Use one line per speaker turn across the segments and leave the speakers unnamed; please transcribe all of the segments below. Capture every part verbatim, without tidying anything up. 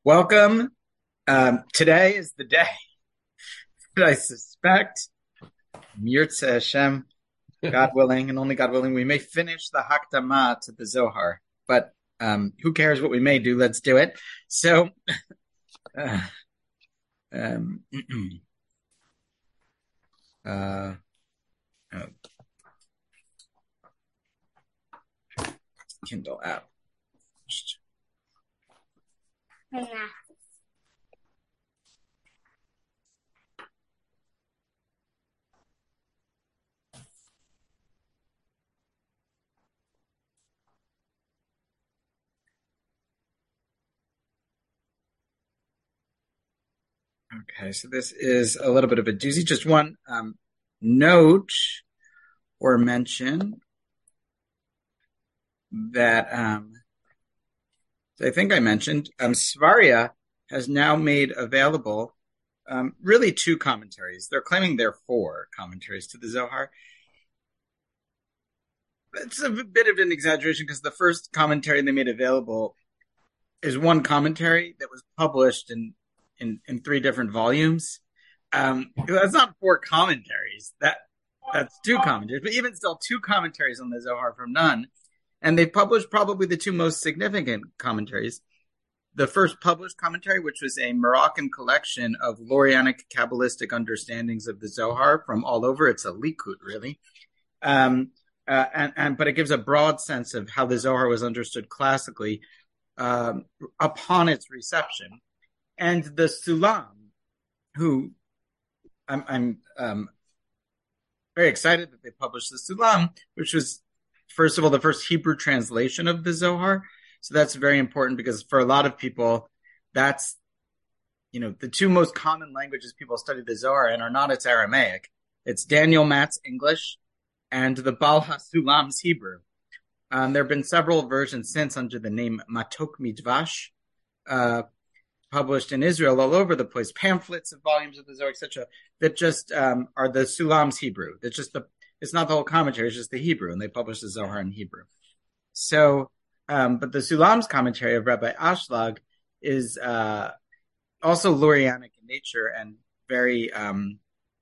Welcome. Um, today is the day that I suspect, Yirtzeh Hashem, God willing, and only God willing, we may finish the Hakdamah to the Zohar. But um, who cares what we may do? Let's do it. So, uh, um, uh, oh, Kindle app.
Yeah.
Okay, so this is a little bit of a doozy. Just one um, note or mention that um, I think I mentioned, um, Svaria has now made available um, really two commentaries. They're claiming there are four commentaries to the Zohar. It's a bit of an exaggeration because the first commentary they made available is one commentary that was published in in, in three different volumes. Um, that's not four commentaries. That that's two commentaries, but even still, two commentaries on the Zohar from none. And they published probably the two most significant commentaries. The first published commentary, which was a Moroccan collection of Lurianic Kabbalistic understandings of the Zohar from all over. It's a Likud, really. Um, uh, and, and but it gives a broad sense of how the Zohar was understood classically um, upon its reception. And the Sulam, who I'm, I'm um, very excited that they published the Sulam, which was, first of all, the first Hebrew translation of the Zohar. So that's very important because for a lot of people, that's, you know, the two most common languages people study the Zohar in are not its Aramaic. It's Daniel Matt's English and the Baal HaSulam's Hebrew. Um, there have been several versions since under the name Matok Midvash, uh, published in Israel all over the place, pamphlets of volumes of the Zohar, et cetera, that just um, are the Sulam's Hebrew. That's just the, it's not the whole commentary, it's just the Hebrew, and they publish the Zohar in Hebrew. So, um, but the Sulam's commentary of Rabbi Ashlag is uh, also Lurianic in nature and very um,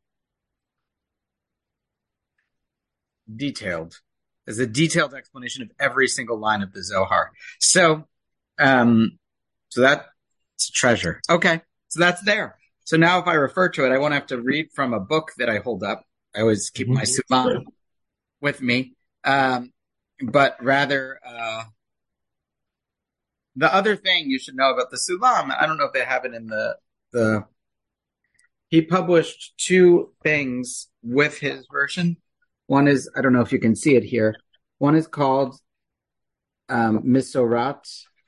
detailed. There's a detailed explanation of every single line of the Zohar. So, um, so that's a treasure. Okay, so that's there. So now if I refer to it, I won't have to read from a book that I hold up. I always keep my Sulam with me. Um, but rather, uh, the other thing you should know about the Sulam, I don't know if they have it in the, the, he published two things with his version. One is, I don't know if you can see it here. One is called um, Misorat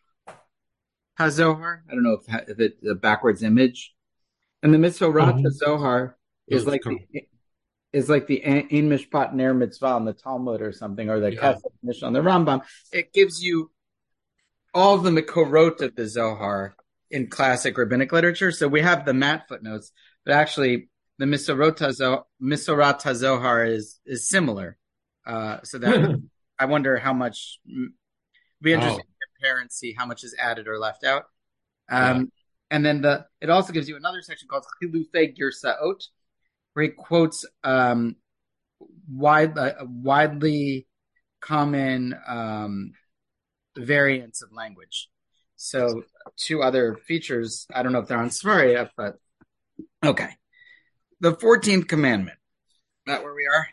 HaZohar. I don't know if, if it's a backwards image. And the Misorat HaZohar is like the, is like the Ein Mishpat Ner Mitzvah in the Talmud or something, or the
Yeah.
Kesef Mishnah on the Rambam. It gives you all the Mikorot of the Zohar in classic rabbinic literature. So we have the mat footnotes, but actually the Misorat HaZohar, Misorat HaZohar is is similar. Uh, so that I wonder how much. It'd be interesting
Oh.
to compare and see how much is added or left out. Um,
Yeah.
And then the it also gives you another section called Chilufei Girsaot, where he quotes um, wide, uh, widely common um, variants of language. So two other features, I don't know if they're on Safari yet, but okay. The fourteenth commandment. Is that where we are?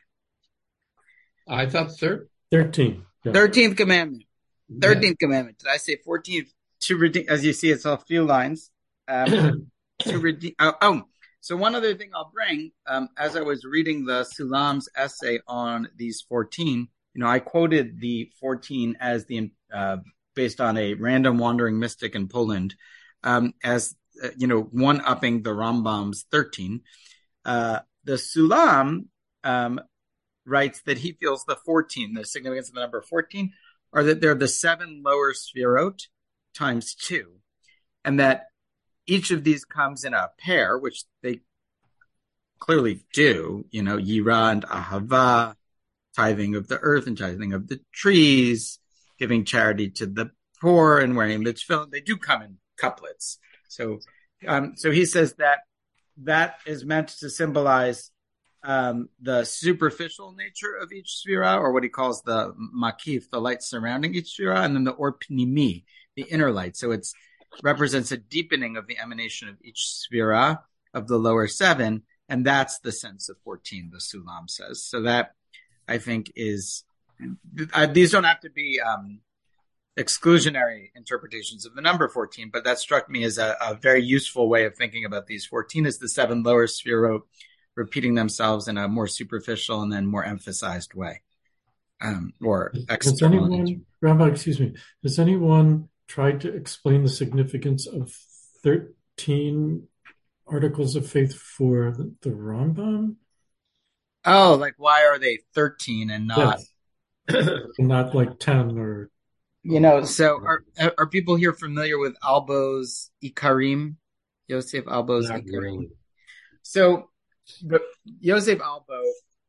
I thought third.
thirteen. Yeah.
thirteenth commandment. thirteenth commandment. Did I say fourteenth? To redeem, as you see, it's a few lines. Um, to redeem. Oh, oh, so one other thing I'll bring, um, as I was reading the Sulam's essay on these fourteen, you know, I quoted the fourteen as the uh, based on a random wandering mystic in Poland, um, as uh, you know, one upping the Rambam's thirteen. Uh, the Sulam um, writes that he feels the fourteen, the significance of the number fourteen, are that they're the seven lower sphirot times two, and that each of these comes in a pair, which they clearly do, you know, Yira and Ahava, tithing of the earth and tithing of the trees, giving charity to the poor and wearing the tefillin. They do come in couplets. So, um, so he says that that is meant to symbolize um, the superficial nature of each sphera, or what he calls the makif, the light surrounding each sphera, and then the or pnimi, the inner light. So it represents a deepening of the emanation of each sphera of the lower seven, and that's the sense of fourteen, the Sulam says. So that, I think, is, uh, these don't have to be um, exclusionary interpretations of the number fourteen, but that struck me as a, a very useful way of thinking about these. fourteen is the seven lower sphera repeating themselves in a more superficial and then more emphasized way, um, or external.
Has anyone, Rabbi, excuse me, has anyone tried to explain the significance of thirteen articles of faith for the, the Rambam?
Oh, like why are they thirteen and not
yes. not like ten or?
You know, so are are people here familiar with Albo's Ikarim? Yosef Albo's
Not
Ikarim.
really.
So the Yosef Albo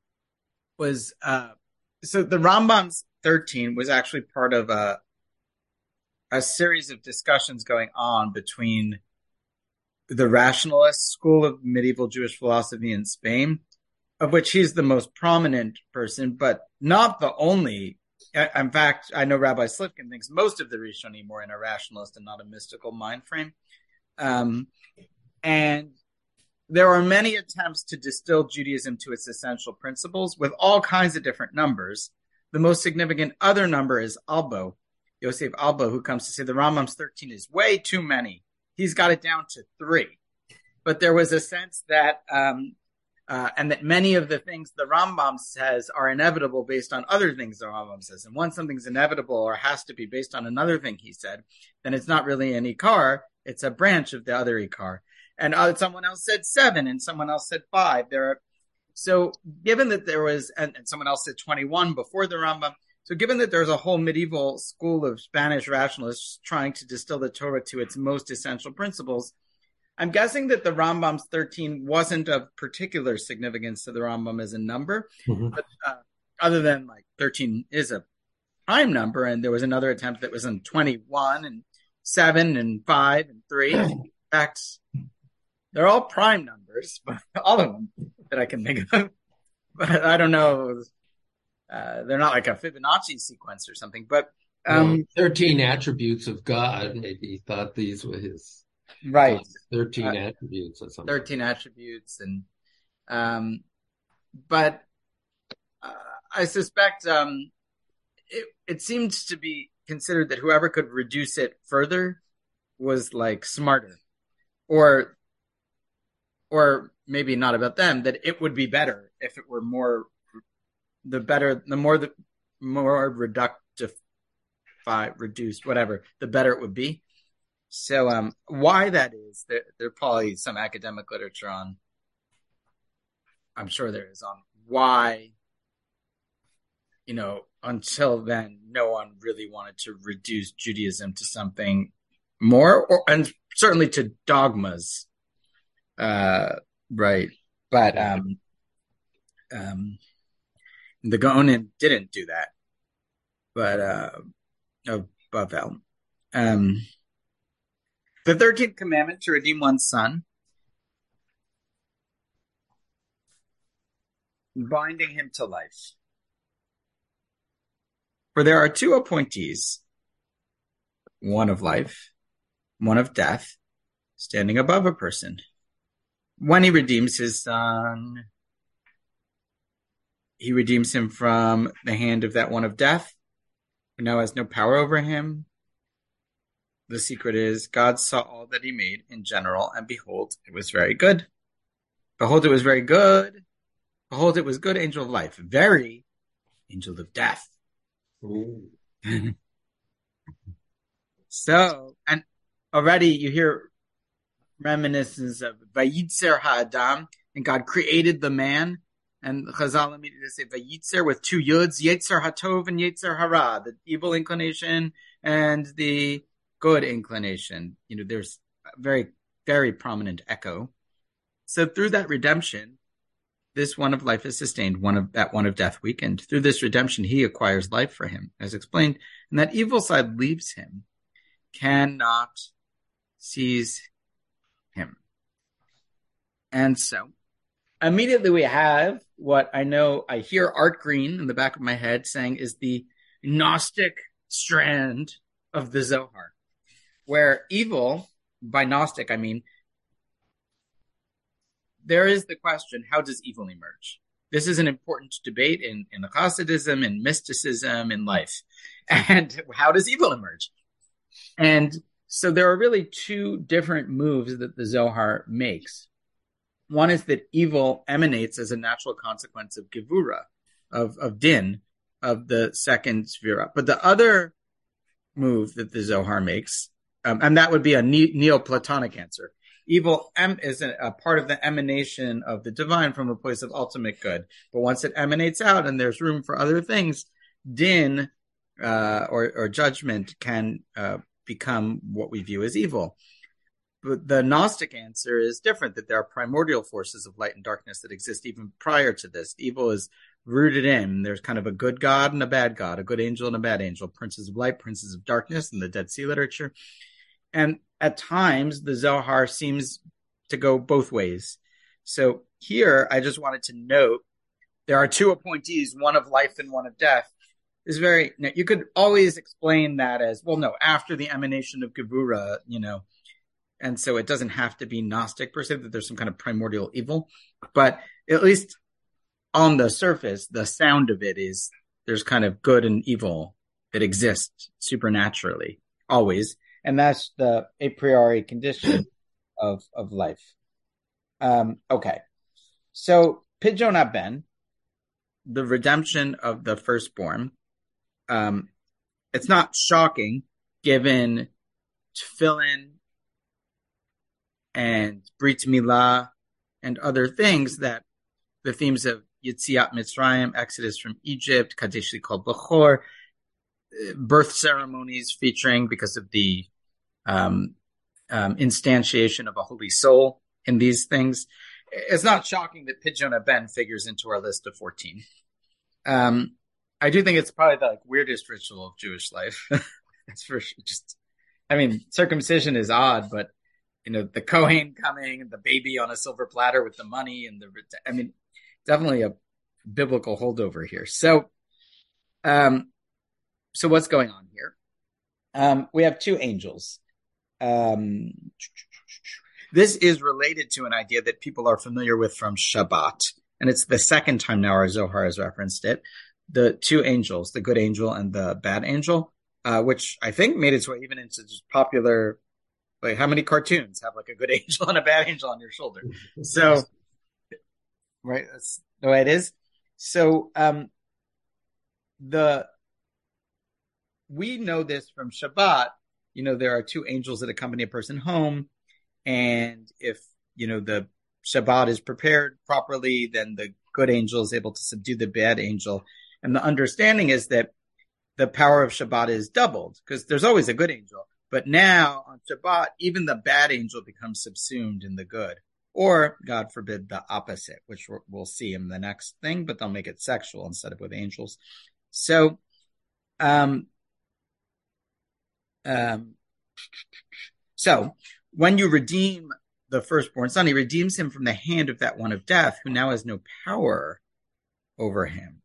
was uh so the Rambam's thirteen was actually part of a a series of discussions going on between the rationalist school of medieval Jewish philosophy in Spain, of which he's the most prominent person, but not the only. In fact, I know Rabbi Slifkin thinks most of the Rishonim were in a rationalist and not a mystical mind frame. Um, and there are many attempts to distill Judaism to its essential principles with all kinds of different numbers. The most significant other number is Albo, Yosef Albo, who comes to say the Rambam's thirteen is way too many. He's got it down to three. But there was a sense that, um, uh, and that many of the things the Rambam says are inevitable based on other things the Rambam says. And once something's inevitable or has to be based on another thing he said, then it's not really an Ikar, it's a branch of the other Ikar. And uh, someone else said seven, and someone else said five. There are, so given that there was, and, and someone else said twenty-one before the Rambam, so given that there's a whole medieval school of Spanish rationalists trying to distill the Torah to its most essential principles, I'm guessing that the Rambam's thirteen wasn't of particular significance to the Rambam as a number, mm-hmm. but uh, other than like thirteen is a prime number, and there was another attempt that was in twenty-one and seven and five and three. In fact, they're all prime numbers, but all of them that I can think of. But I don't know. Uh, they're not like a Fibonacci sequence or something. But um,
well, thirteen attributes of God. Maybe he thought these were his
right.
Thirteen uh, attributes or something.
Thirteen attributes, and um, but uh, I suspect um, it, it seems to be considered that whoever could reduce it further was like smarter, or. Or maybe not about them, that it would be better if it were more, the better, the more, the more reductive, reduced, whatever, the better it would be. So um, why that is, there, there probably some academic literature on, I'm sure there is, on why, you know, until then, no one really wanted to reduce Judaism to something more, or and certainly to dogmas. Uh, right. But, um, um, the Gaonim didn't do that, but, uh, of Bavel. Um, the thirteenth commandment to redeem one's son, binding him to life. For there are two appointees, one of life, one of death, standing above a person. When he redeems his son, he redeems him from the hand of that one of death, who now has no power over him. The secret is, God saw all that he made in general, and behold, it was very good. Behold, it was very good. Behold, it was good, angel of life. Very, angel of death. So, and already you hear reminiscence of Vayitzer Ha'adam, and God created the man, and Chazal immediately say Vayitzer with two yuds, Yetzer HaTov and Yetzer Hara, the evil inclination and the good inclination. You know, there's a very, very prominent echo. So through that redemption, this one of life is sustained, one of that one of death weakened. Through this redemption, he acquires life for him, as explained, and that evil side leaves him, cannot seize And so immediately we have what I know, I hear Art Green in the back of my head saying is the Gnostic strand of the Zohar, where evil, by Gnostic, I mean, there is the question, how does evil emerge? This is an important debate in, in Hasidism, in mysticism, in life. And how does evil emerge? And so there are really two different moves that the Zohar makes. One is that evil emanates as a natural consequence of Gevura, of, of Din, of the second Sphira. But the other move that the Zohar makes, um, and that would be a ne- Neoplatonic answer. Evil em- is a, a part of the emanation of the divine from a place of ultimate good. But once it emanates out and there's room for other things, Din uh, or, or judgment can uh, become what we view as evil. But the Gnostic answer is different, that there are primordial forces of light and darkness that exist even prior to this. Evil is rooted in. There's kind of a good God and a bad God, a good angel and a bad angel, princes of light, princes of darkness in the Dead Sea literature. And at times, the Zohar seems to go both ways. So here, I just wanted to note, there are two appointees, one of life and one of death. Is very, you could always explain that as, well, no, after the emanation of Gevura, you know, and so it doesn't have to be Gnostic per se, that there's some kind of primordial evil. But at least on the surface, the sound of it is there's kind of good and evil that exists supernaturally, always. And that's the a priori condition of, of life. Um, okay. So Pidyon Aben, the redemption of the firstborn, um, it's not shocking given Tefillin and Brit Milah and other things that the themes of Yetziat Mitzrayim, Exodus from Egypt, Kadesh called Bechor, birth ceremonies featuring because of the um, um, instantiation of a holy soul in these things. It's not shocking that Pidyon Aben figures into our list of fourteen. Um, I do think it's probably the like, weirdest ritual of Jewish life. That's for sure. Just, I mean, circumcision is odd, but you know, the Kohen coming and the baby on a silver platter with the money and the, I mean, definitely a biblical holdover here. So, um, so what's going on here? Um, we have two angels. Um, this is related to an idea that people are familiar with from Shabbat. And it's the second time now our Zohar has referenced it. The two angels, the good angel and the bad angel, uh, which I think made its way even into just popular, like how many cartoons have like a good angel and a bad angel on your shoulder? So, right, that's the way it is. So, um, the, we know this from Shabbat, you know, there are two angels that accompany a person home. And if, you know, the Shabbat is prepared properly, then the good angel is able to subdue the bad angel. And the understanding is that the power of Shabbat is doubled because there's always a good angel. But now on Shabbat, even the bad angel becomes subsumed in the good. Or, God forbid, the opposite, which we'll see in the next thing, but they'll make it sexual instead of with angels. So, um, um, so when you redeem the firstborn son, he redeems him from the hand of that one of death, who now has no power over him.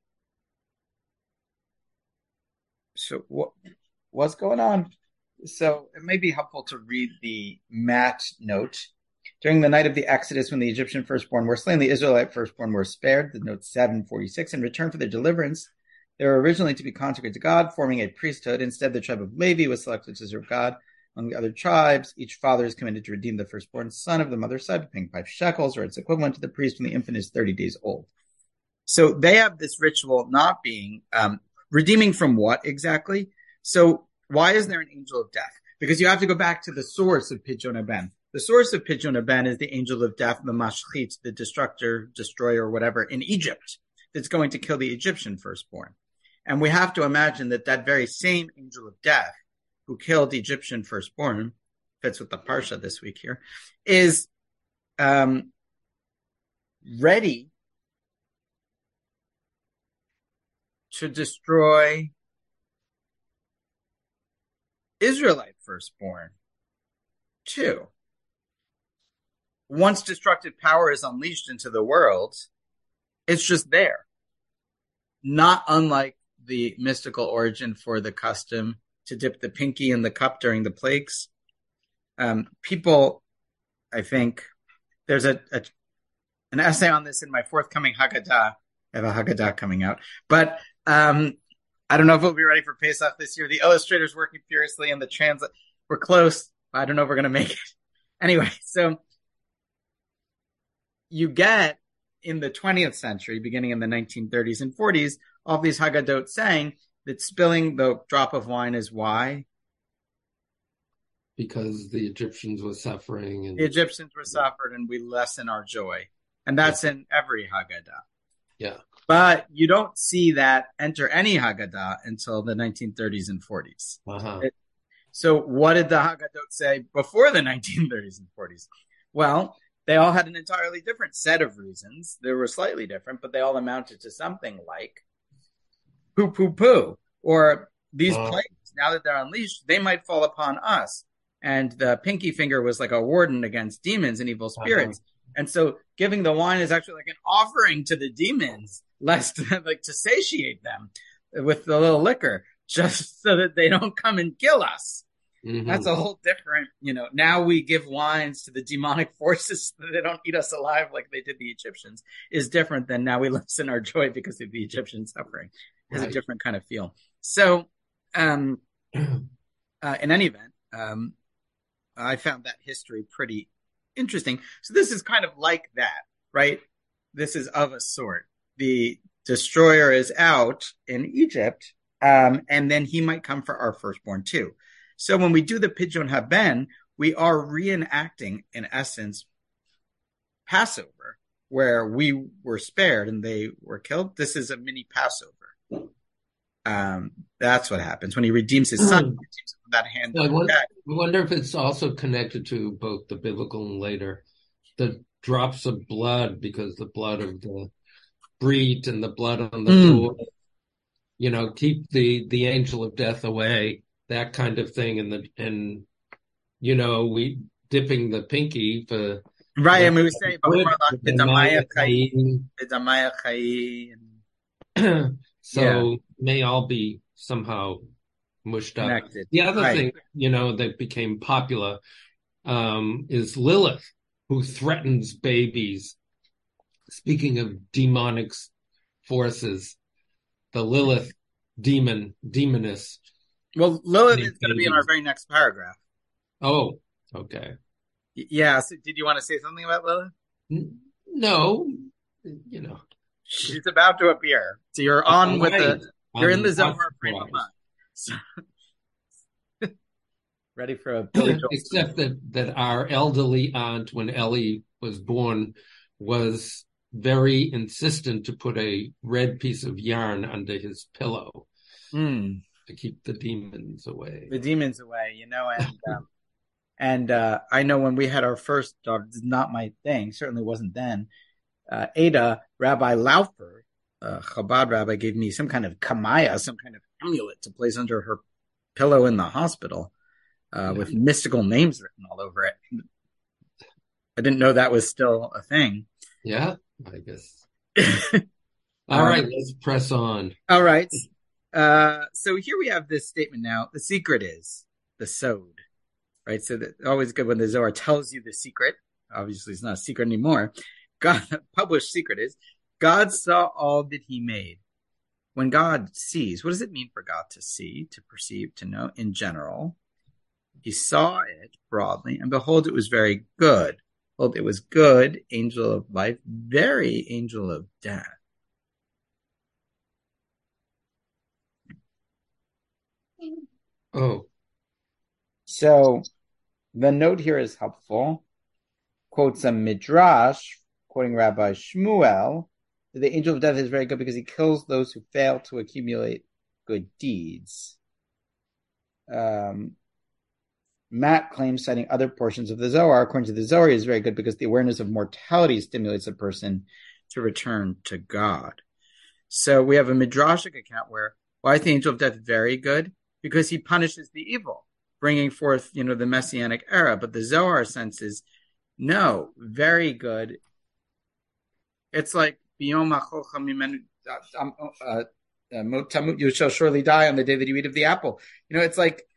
So what, what's going on? So it may be helpful to read the Matt note. During the night of the Exodus, when the Egyptian firstborn were slain, the Israelite firstborn were spared, the note seven forty-six, in return for their deliverance. They were originally to be consecrated to God, forming a priesthood. Instead, the tribe of Levi was selected to serve God. Among the other tribes, each father is commanded to redeem the firstborn son of the mother's side, paying five shekels, or its equivalent to the priest when the infant is thirty days old. So they have this ritual not being um, redeeming from what exactly? So why is there an angel of death? Because you have to go back to the source of Pidyon Aben. The source of Pidyon Aben is the angel of death, the Mashchit, the destructor, destroyer, whatever, in Egypt, that's going to kill the Egyptian firstborn. And we have to imagine that that very same angel of death who killed Egyptian firstborn, fits with the Parsha this week here, is um, ready to destroy Israelite firstborn too. once destructive power is unleashed into the world, it's just there. Not unlike the mystical origin for the custom to dip the pinky in the cup during the plagues. Um, people, I think, there's a, a an essay on this in my forthcoming Haggadah. I have a Haggadah coming out. But um, I don't know if we'll be ready for Pesach this year. The illustrator's working furiously and the translate. We're close. I don't know if we're going to make it. Anyway, so you get in the twentieth century, beginning in the nineteen thirties and forties, all these Haggadot saying that spilling the drop of wine is why?
Because the Egyptians were suffering. And
the Egyptians were suffered and we lessen our joy. And that's yeah. in every Haggadah.
Yeah.
But you don't see that enter any Haggadah until the nineteen thirties and forties.
Uh-huh.
It, so what did the Haggadot say before the nineteen thirties and forties? Well, they all had an entirely different set of reasons. They were slightly different, but they all amounted to something like poo, poo, poo. Or these uh, plagues, now that they're unleashed, they might fall upon us. And the pinky finger was like a warden against demons and evil spirits. Uh-huh. And so giving the wine is actually like an offering to the demons, lest like to satiate them with the little liquor, just so that they don't come and kill us. Mm-hmm. That's a whole different, you know, now we give wines to the demonic forces so that they don't eat us alive like they did the Egyptians, is different than now we lessen our joy because of the Egyptian suffering. It's right. a different kind of feel. So, um, uh, in any event, um, I found that history pretty interesting. So this is kind of like that, right? This is of a sort. The destroyer is out in Egypt, um, and then he might come for our firstborn too. So when we do the Pidyon Haben, we are reenacting, in essence, Passover, where we were spared and they were killed. This is a mini Passover. Um, that's what happens when he redeems his son. He redeems him from that hand.
So I, wonder, I wonder if it's also connected to both the biblical and later, the drops of blood, because the blood of the breed and the blood on the mm. door, you know, keep the, the angel of death away. That kind of thing, and the and you know we dipping the pinky for
right, and we say B'damaya Chayim, B'damaya Chayim.
So yeah. may all be somehow mushed up.
Connected.
The other
right.
thing, you know, that became popular um, is Lilith, who threatens babies. Speaking of demonic forces, the Lilith demon, demoness.
Well, Lilith is going to be in our very next paragraph.
Oh, okay.
Yeah. So did you want to say something about Lilith?
No, you know.
She's about to appear. So you're on with the, you're in the Zohar frame of mind. So, ready for a Billy Joel.
Except that, that our elderly aunt, when Ellie was born, was very insistent to put a red piece of yarn under his pillow.
Mm.
To keep the demons away.
The demons away, you know, and um, and uh, I know when we had our first daughter, this is not my thing, certainly wasn't then. Uh, Ada, Rabbi Laufer, uh, Chabad rabbi, gave me some kind of kamaya, some kind of amulet to place under her pillow in the hospital, uh, yeah. with mystical names written all over it. I didn't know that was still a thing.
Yeah, I guess. All um, right, let's press on.
All right. Uh, so here we have this statement now. The secret is the sod, right? So that always good when the Zohar tells you the secret. Obviously, it's not a secret anymore. God, published secret is God saw all that he made. When God sees, what does it mean for God to see, to perceive, to know? In general, he saw it broadly, and behold, it was very good. Behold, it was good, angel of life, very angel of death.
Oh.
So the note here is helpful. Quotes a midrash, quoting Rabbi Shmuel, that the angel of death is very good because he kills those who fail to accumulate good deeds. Um, Matt claims, citing other portions of the Zohar, according to the Zohar, is very good because the awareness of mortality stimulates a person to return to God. So we have a midrashic account where, why is the angel of death very good? Because he punishes the evil, bringing forth, you know, the Messianic era. But the Zohar sense is No, very good. It's like Biyom Achocha Mimenu, um, uh, uh, you shall surely die on the day that you eat of the apple. You know, it's like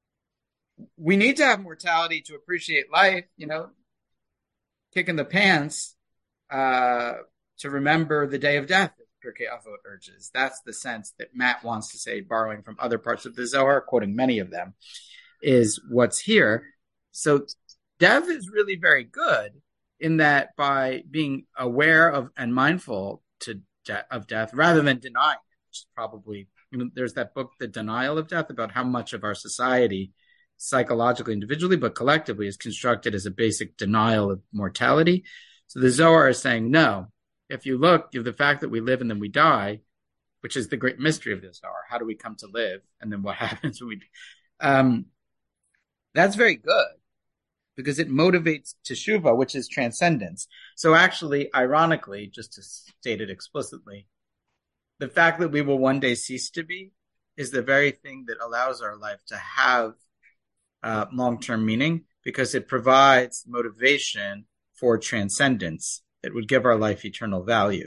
we need to have mortality to appreciate life. You know, kick in the pants uh, to remember the day of death. Pirkei Avot urges. That's the sense that Matt wants to say, borrowing from other parts of the Zohar, quoting many of them, is what's here. So death is really very good in that by being aware of and mindful to de- of death rather than denying it, which is probably, you know, there's that book, The Denial of Death, about how much of our society, psychologically, individually, but collectively, is constructed as a basic denial of mortality. So the Zohar is saying, no, if you look, you know, the fact that we live and then we die, which is the great mystery of this Zohar, how do we come to live? And then what happens when we, um, that's very good because it motivates teshuvah, which is transcendence. So actually, ironically, just to state it explicitly, the fact that we will one day cease to be is the very thing that allows our life to have uh, long-term meaning, because it provides motivation for transcendence that would give our life eternal value.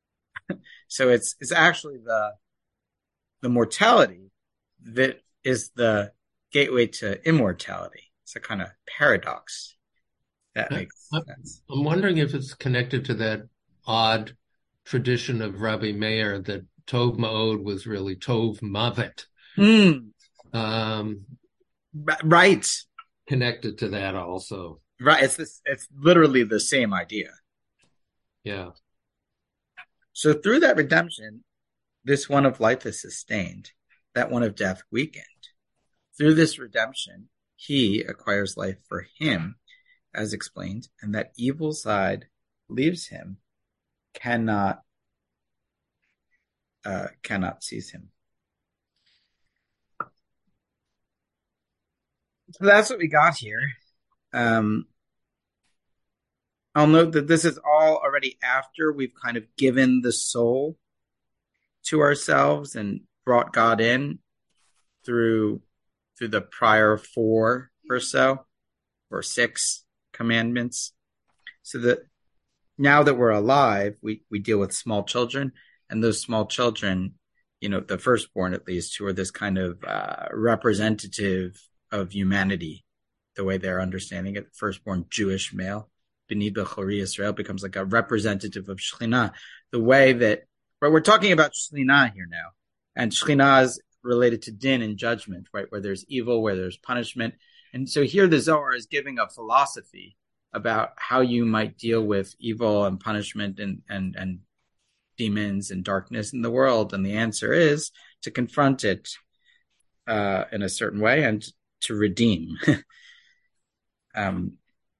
So it's it's actually the the mortality that is the gateway to immortality. It's a kind of paradox. That makes
I,
sense.
I'm wondering if it's connected to that odd tradition of Rabbi Meir that Tov Ma'od was really Tov Mavet.
Mm.
Um,
right.
Connected to that also.
Right. It's this. It's literally the same idea.
Yeah.
So through that redemption, this one of life is sustained, that one of death weakened. Through this redemption, he acquires life for him, as explained, and that evil side leaves him, cannot uh, cannot seize him. So that's what we got here. Um, I'll note that this is all already after we've kind of given the soul to ourselves and brought God in through through the prior four or so, or six commandments. So that now that we're alive, we, we deal with small children, and those small children, you know, the firstborn at least, who are this kind of uh, representative of humanity, the way they're understanding it, the firstborn Jewish male. B'nai Bechori Israel becomes like a representative of Shekhinah. The way that, right, we're talking about Shekhinah here now, and Shekhinah is related to din and judgment, right, where there's evil, where there's punishment. And so here the Zohar is giving a philosophy about how you might deal with evil and punishment and and and demons and darkness in the world. And the answer is to confront it uh, in a certain way and to redeem. um.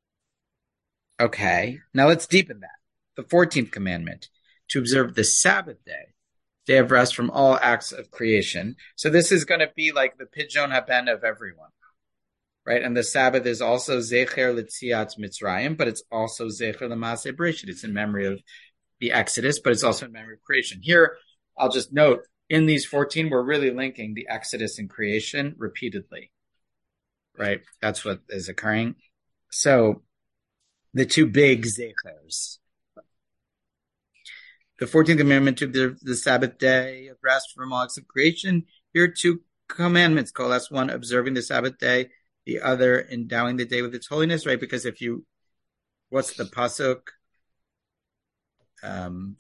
Okay, now let's deepen that. The fourteenth commandment, to observe the Sabbath day, day of rest from all acts of creation. So this is going to be like the Pidyon Haben of everyone, right? And the Sabbath is also Zecher L'Tziat Mitzrayim, but it's also Zecher L'Maaseh Bereshit. It's in memory of the Exodus, but it's also in memory of creation. Here, I'll just note, in these fourteen, we're really linking the Exodus and creation repeatedly, right? That's what is occurring. So, the two big zechers. The fourteenth commandment to observe the Sabbath day of rest from all acts of creation. Here are two commandments. That's one, observing the Sabbath day. The other, endowing the day with its holiness, right? Because if you, what's the pasuk? Um,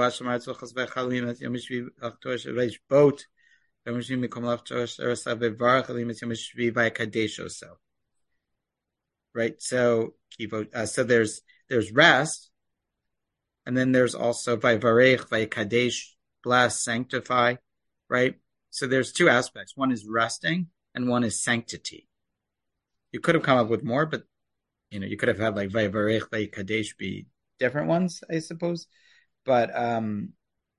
right? So, uh, so there's there's rest, and then there's also vayvarech, vaykadesh, bless, sanctify, right? So there's two aspects. One is resting, and one is sanctity. You could have come up with more, but you know, you could have had like vayvarech, vaykadesh be different ones, I suppose. But um,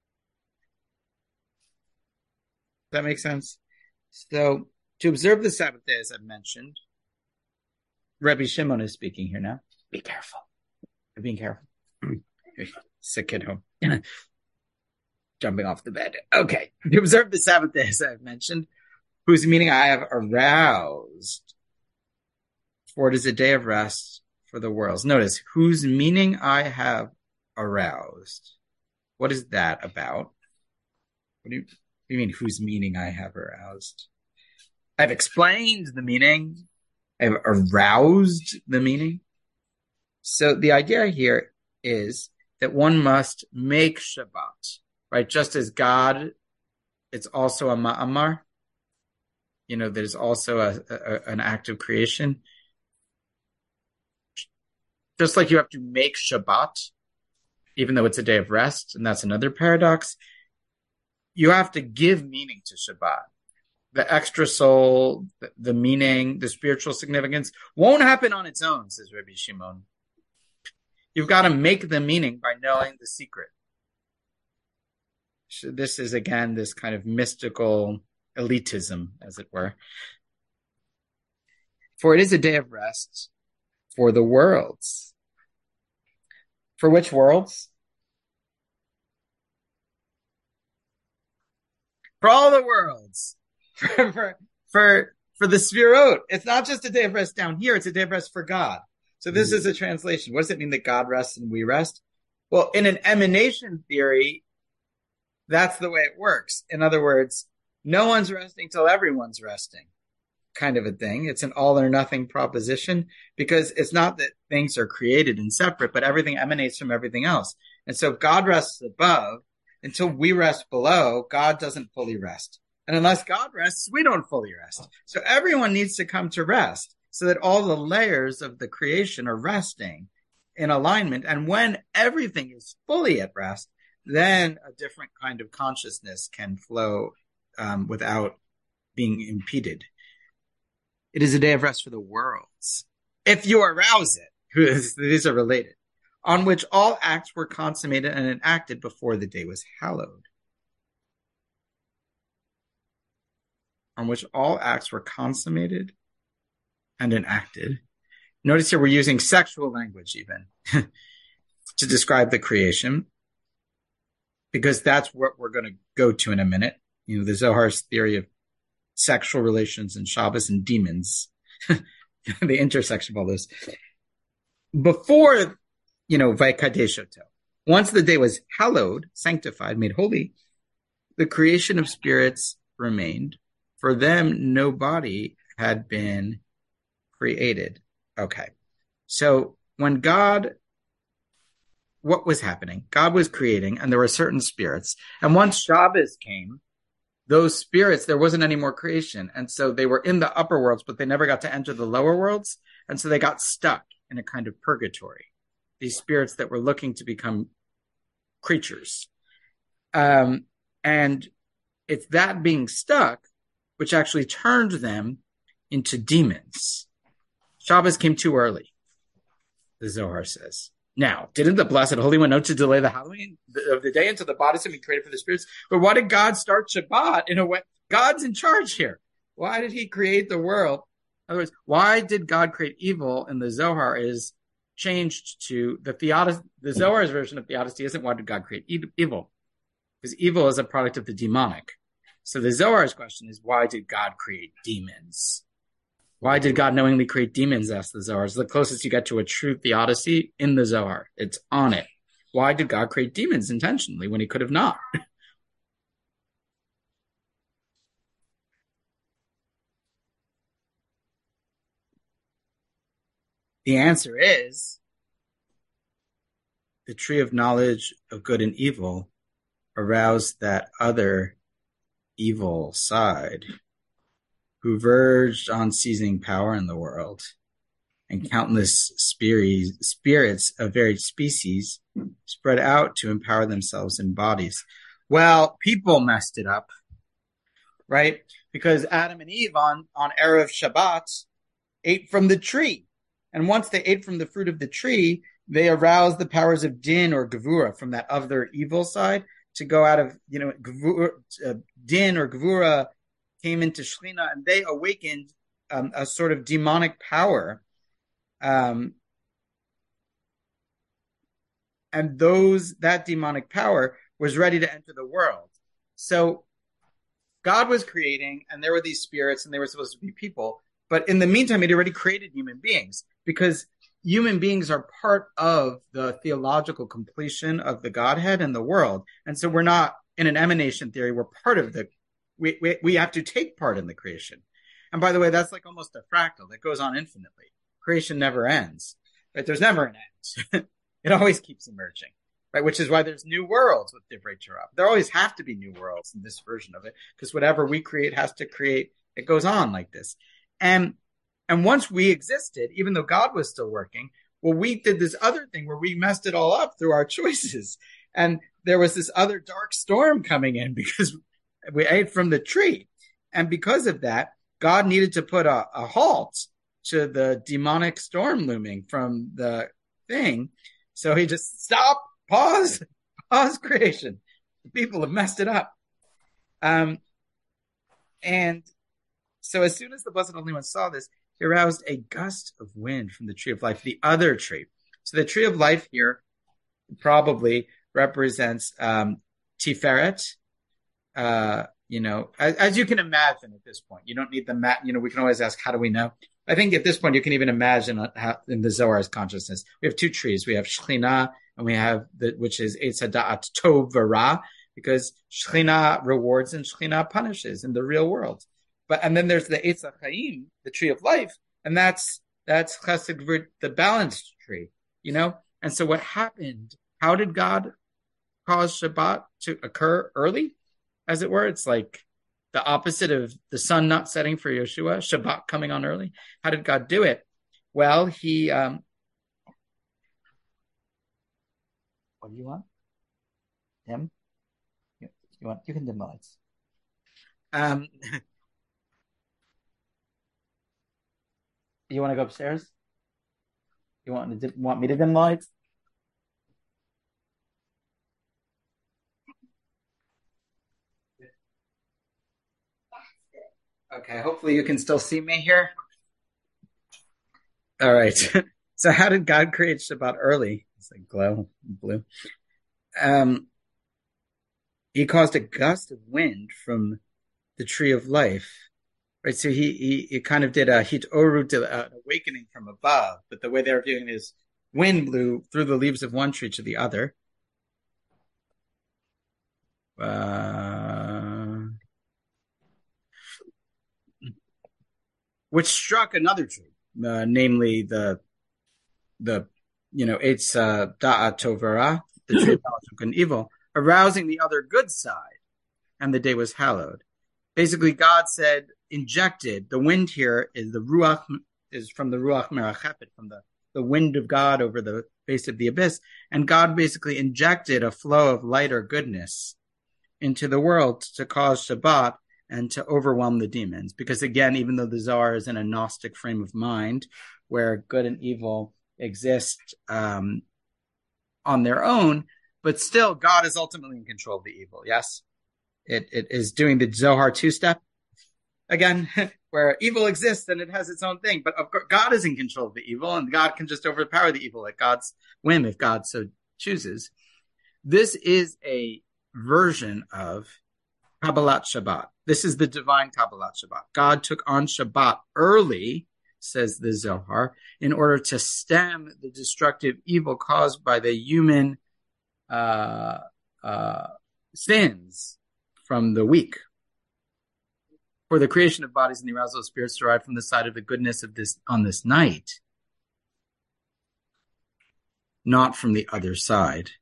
that makes sense. So to observe the Sabbath day, as I've mentioned. Rabbi Shimon is speaking here now. Be careful. You're being careful. Sick kid home. Jumping off the bed. Okay. To observe the Sabbath day, as I've mentioned, whose meaning I have aroused. For it is a day of rest for the worlds. Notice, whose meaning I have aroused. What is that about? What do you, what do you mean, whose meaning I have aroused? I've explained the meaning. I've aroused the meaning. So the idea here is that one must make Shabbat, right? Just as God, it's also a ma'amar. You know, there's also a, a, an act of creation. Just like you have to make Shabbat, even though it's a day of rest, and that's another paradox, you have to give meaning to Shabbat. The extra soul, the, the meaning, the spiritual significance won't happen on its own, says Rabbi Shimon. You've got to make the meaning by knowing the secret. So this is, again, this kind of mystical elitism, as it were. For it is a day of rest for the worlds. For which worlds? For all the worlds. For, for, for, for the Sfirot. It's not just a day of rest down here, it's a day of rest for God. So this mm-hmm. is a translation. What does it mean that God rests and we rest? Well, in an emanation theory, that's the way it works. In other words, no one's resting till everyone's resting, kind of a thing. It's an all or nothing proposition because it's not that things are created and separate, but everything emanates from everything else. And so if God rests above, until we rest below, God doesn't fully rest. And unless God rests, we don't fully rest. So everyone needs to come to rest so that all the layers of the creation are resting in alignment. And when everything is fully at rest, then a different kind of consciousness can flow um, without being impeded. It is a day of rest for the worlds. If you arouse it, these are related, on which all acts were consummated and enacted before the day was hallowed. On which all acts were consummated and enacted. Notice here we're using sexual language even to describe the creation, because that's what we're going to go to in a minute. You know, the Zohar's theory of sexual relations and Shabbos and demons, the intersection of all those. Before, you know, Vaikadeshoto, once the day was hallowed, sanctified, made holy, the creation of spirits remained. For them, no body had been created. Okay. So when God, what was happening? God was creating, and there were certain spirits. And once Shabbos came, those spirits, there wasn't any more creation. And so they were in the upper worlds, but they never got to enter the lower worlds. And so they got stuck in a kind of purgatory. These spirits that were looking to become creatures. Um, and it's that being stuck which actually turned them into demons. Shabbos came too early, the Zohar says. Now, didn't the Blessed Holy One know to delay the Halloween of the day until the bodies had been created for the spirits? But why did God start Shabbat in a way? God's in charge here. Why did he create the world? In other words, why did God create evil? And the Zohar is changed to the theodicy. The Zohar's version of theodicy isn't why did God create e- evil? Because evil is a product of the demonic. So the Zohar's question is, why did God create demons? Why did God knowingly create demons, asked the Zohar. It's the closest you get to a true theodicy in the Zohar. It's on it. Why did God create demons intentionally when he could have not? The answer is the tree of knowledge of good and evil aroused that other evil side who verged on seizing power in the world, and countless spiri- spirits of varied species spread out to empower themselves in bodies. Well, people messed it up, right? Because Adam and Eve on, on Erev Shabbat ate from the tree. And once they ate from the fruit of the tree, they aroused the powers of din or gevura from that other evil side to go out of, you know, gevura, uh, din or gevura came into Shlina, and they awakened um, a sort of demonic power. Um, and those, that demonic power was ready to enter the world. So God was creating, and there were these spirits, and they were supposed to be people. But in the meantime, he'd already created human beings, because human beings are part of the theological completion of the Godhead and the world. And so we're not in an emanation theory. We're part of the, we, we, we have to take part in the creation. And by the way, that's like almost a fractal that goes on infinitely. Creation never ends, right? There's never an end. It always keeps emerging, right? Which is why there's new worlds with Divrei Torah. There always have to be new worlds in this version of it, because whatever we create has to create, it goes on like this. And And once we existed, even though God was still working, well, we did this other thing where we messed it all up through our choices. And there was this other dark storm coming in because we ate from the tree. And because of that, God needed to put a, a halt to the demonic storm looming from the thing. So he just stopped, pause, pause creation. The people have messed it up. Um, and so as soon as the Blessed Holy One saw this, he aroused a gust of wind from the tree of life, the other tree. So the tree of life here probably represents um, Tiferet. Uh, you know, as, as you can imagine at this point, you don't need the mat. You know, we can always ask, how do we know? I think at this point, you can even imagine how in the Zohar's consciousness, we have two trees. We have Shekhinah and we have the, which is Eitz HaDa'at Tov V'Ra, because Shekhinah rewards and Shekhinah punishes in the real world. But, and then there's the Eitz HaChaim, the tree of life, and that's, that's Chesed Gvur, the balanced tree, you know? And so what happened, how did God cause Shabbat to occur early, as it were? It's like the opposite of the sun not setting for Yeshua, Shabbat coming on early. How did God do it? Well, he, um, what do you want? Dim? You want, you can dim the lights. Um, You want to go upstairs? You want to want me to dim lights? Okay, hopefully you can still see me here. All right. So how did God create Shabbat early? It's like glow blue. Um, he caused a gust of wind from the tree of life. Right, so he, he he kind of did a hit orut, an awakening from above, but the way they're viewing it is wind blew through the leaves of one tree to the other, uh, which struck another tree, uh, namely the the you know Eitz uh, Da'at Tov V'Ra, the tree of knowledge of good and evil, arousing the other good side, and the day was hallowed. Basically, God said, injected, the wind here is the Ruach, is from the Ruach Merachepet, from the, the wind of God over the face of the abyss. And God basically injected a flow of light or goodness into the world to cause Shabbat and to overwhelm the demons. Because again, even though the Zohar is in a Gnostic frame of mind, where good and evil exist um, on their own, but still God is ultimately in control of the evil, yes? It It is doing the Zohar two-step, again, where evil exists and it has its own thing. But of course, God is in control of the evil, and God can just overpower the evil at God's whim if God so chooses. This is a version of Kabbalat Shabbat. This is the divine Kabbalat Shabbat. God took on Shabbat early, says the Zohar, in order to stem the destructive evil caused by the human uh, uh, sins from the weak. For the creation of bodies and the arousal of spirits derived from the side of the goodness of this on this night, not from the other side.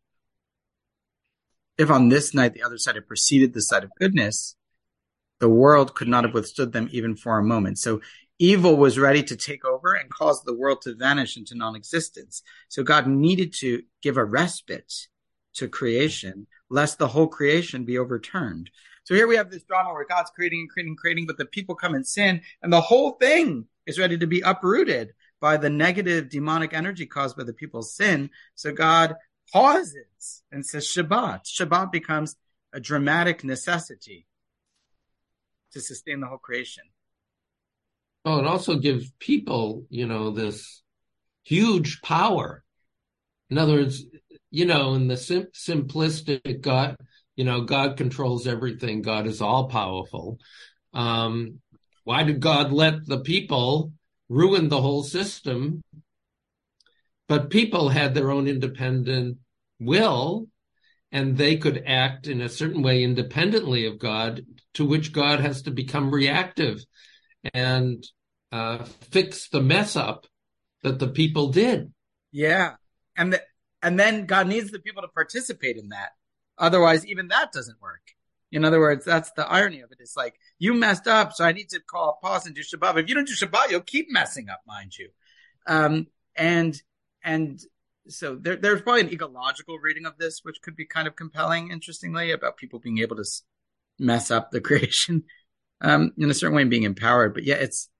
If on this night the other side had preceded the side of goodness, the world could not have withstood them even for a moment. So evil was ready to take over and cause the world to vanish into non-existence. So God needed to give a respite to creation, lest the whole creation be overturned. So here we have this drama where God's creating and creating and creating, but the people come and sin, and the whole thing is ready to be uprooted by the negative demonic energy caused by the people's sin. So God pauses and says Shabbat. Shabbat becomes a dramatic necessity to sustain the whole creation.
Oh, it also gives people, you know, this huge power. In other words, you know, in the sim- simplistic God, you know, God controls everything. God is all powerful. Um, why did God let the people ruin the whole system? But people had their own independent will, and they could act in a certain way independently of God, to which God has to become reactive and uh, fix the mess up that the people did.
Yeah. And the, and then God needs the people to participate in that. Otherwise, even that doesn't work. In other words, that's the irony of it. It's like, you messed up, so I need to call a pause and do Shabbat. But if you don't do Shabbat, you'll keep messing up, mind you. Um, and and so there, there's probably an ecological reading of this, which could be kind of compelling, interestingly, about people being able to mess up the creation um, in a certain way and being empowered. But yeah, it's...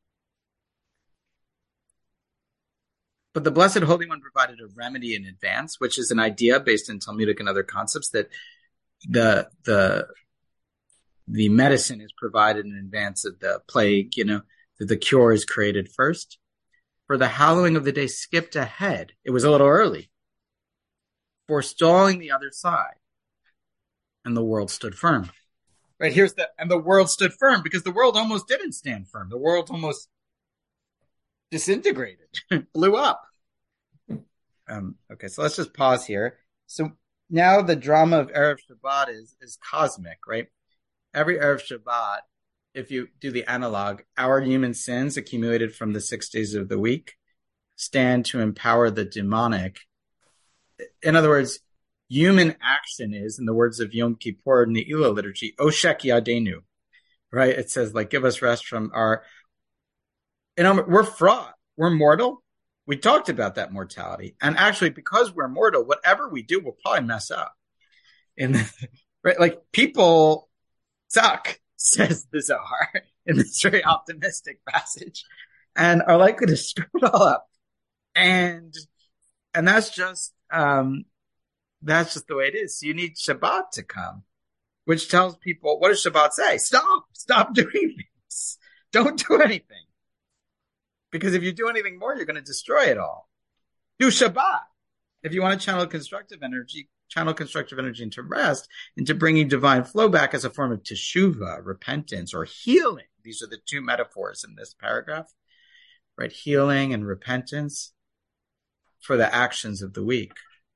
But the Blessed Holy One provided a remedy in advance, which is an idea based in Talmudic and other concepts that the the the medicine is provided in advance of the plague, you know, that the cure is created first. For the hallowing of the day skipped ahead. It was a little early, forestalling the other side. And the world stood firm. Right, here's the, and the world stood firm because the world almost didn't stand firm. The world almost disintegrated, blew up. Um, okay, so let's just pause here. So now the drama of Erev Shabbat is, is cosmic, right? Every Erev Shabbat, if you do the analog, our human sins accumulated from the six days of the week stand to empower the demonic. In other words, human action is, in the words of Yom Kippur in the Elul liturgy, Oshek Yadenu, right? It says, like, give us rest from our, you know, we're fraught. We're mortal. We talked about that mortality. And actually, because we're mortal, whatever we do will probably mess up. And right, like, people suck, says the Zohar in this very optimistic passage, and are likely to screw it all up. And and that's just um, that's just the way it is. So you need Shabbat to come, which tells people, what does Shabbat say? Stop, stop doing things. Don't do anything. Because if you do anything more, you're going to destroy it all. Do Shabbat. If you want to channel constructive energy, channel constructive energy into rest, into bringing divine flow back as a form of teshuvah, repentance, or healing. These are the two metaphors in this paragraph, right? Healing and repentance for the actions of the week.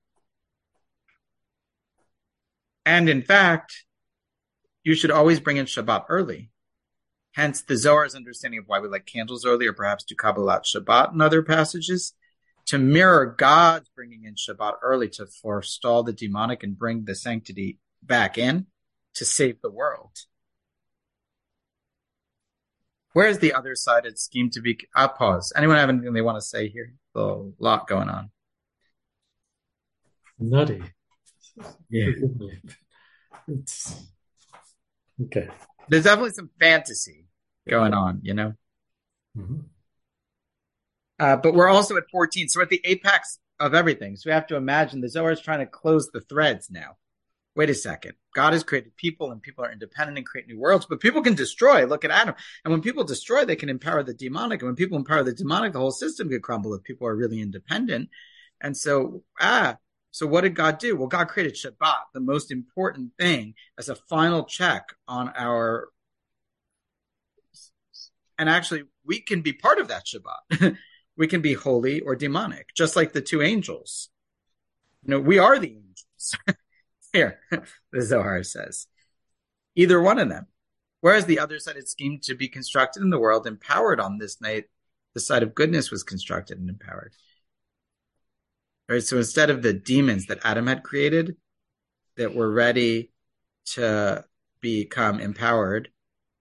And in fact, you should always bring in Shabbat early. Hence, the Zohar's understanding of why we light candles early, or perhaps do Kabbalat Shabbat in other passages, to mirror God's bringing in Shabbat early to forestall the demonic and bring the sanctity back in to save the world. Where's the other-sided scheme to be... I'll pause. Anyone have anything they want to say here? A lot going on.
Nutty.
Yeah.
It's... Okay.
There's definitely some fantasy going on, you know?
Mm-hmm.
Uh, but we're also at fourteen, so we're at the apex of everything. So we have to imagine the Zohar is trying to close the threads now. Wait a second. God has created people, and people are independent and create new worlds, but people can destroy. Look at Adam. And when people destroy, they can empower the demonic. And when people empower the demonic, the whole system could crumble if people are really independent. And so, ah, so what did God do? Well, God created Shabbat, the most important thing, as a final check on our... And actually, we can be part of that Shabbat. We can be holy or demonic, just like the two angels. You know, we are the angels. Here, the Zohar says. Either one of them. Whereas the other-sided scheme to be constructed in the world, empowered on this night, the side of goodness was constructed and empowered. Right, so instead of the demons that Adam had created that were ready to become empowered,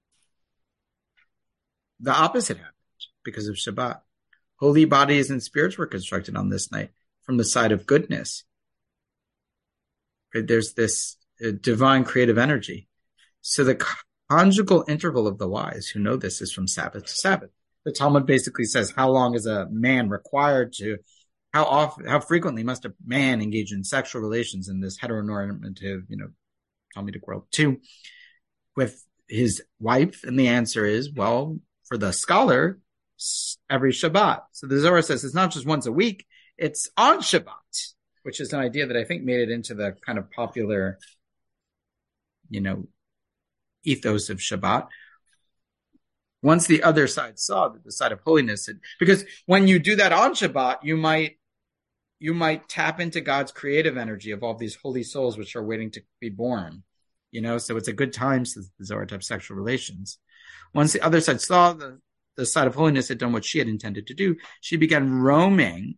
the opposite happened because of Shabbat. Holy bodies and spirits were constructed on this night from the side of goodness. Right, there's this uh, divine creative energy. So the conjugal interval of the wise who know this is from Sabbath to Sabbath. The Talmud basically says, how long is a man required to, how often, how frequently must a man engage in sexual relations in this heteronormative, you know, Talmudic world too, with his wife? And the answer is, well, for the scholar, every Shabbat. So the Zohar says it's not just once a week, it's on Shabbat, which is an idea that I think made it into the kind of popular, you know, ethos of Shabbat. Once the other side saw that the side of holiness had, because when you do that on Shabbat, you might you might tap into God's creative energy of all these holy souls which are waiting to be born. You know, so it's a good time, says the Zohar, to have sexual relations. Once the other side saw the, the side of holiness had done what she had intended to do, she began roaming.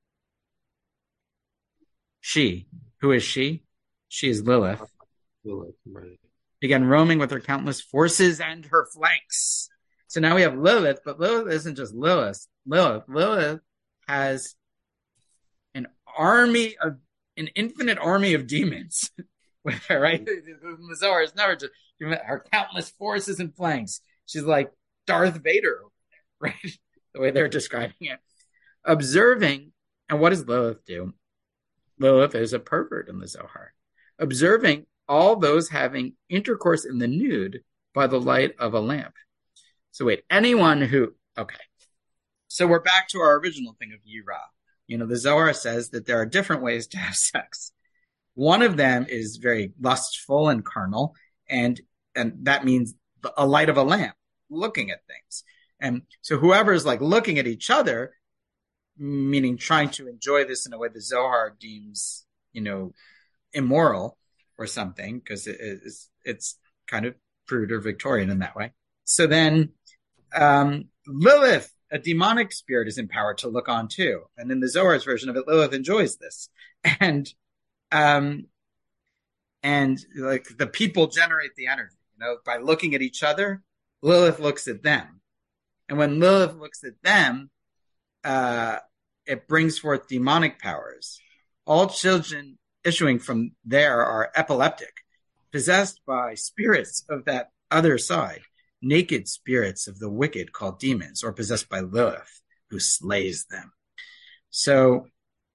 She, who is she? She is Lilith.
Lilith, right.
Began roaming with her countless forces and her flanks. So now we have Lilith, but Lilith isn't just Lilith. Lilith, Lilith has an army of, an infinite army of demons with her, right? The Zohar is never just her countless forces and flanks. She's like Darth Vader, right? The way they're describing it. Observing, and what does Lilith do? Lilith is a pervert in the Zohar. Observing all those having intercourse in the nude by the light of a lamp. So wait, anyone who, okay. So we're back to our original thing of Yira. You know, the Zohar says that there are different ways to have sex. One of them is very lustful and carnal, and and that means a light of a lamp, looking at things. And so whoever is like looking at each other, meaning trying to enjoy this in a way the Zohar deems, you know, immoral or something, because it, it's it's kind of prude or Victorian in that way. So then um, Lilith, a demonic spirit, is empowered to look on too. And in the Zohar's version of it, Lilith enjoys this. And um, and like the people generate the energy, you know, by looking at each other. Lilith looks at them. And when Lilith looks at them, uh, it brings forth demonic powers. All children issuing from there are epileptic, possessed by spirits of that other side, naked spirits of the wicked called demons, or possessed by Lilith, who slays them. So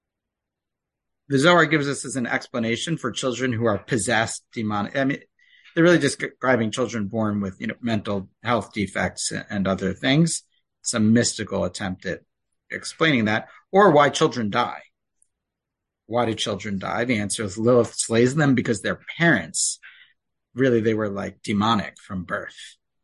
the Zohar gives us as an explanation for children who are possessed demonic. I mean, they're really just describing children born with, you know, mental health defects and other things. Some mystical attempt at explaining that, or why children die. Why do children die? The answer is Lilith slays them because their parents, really, they were like demonic from birth.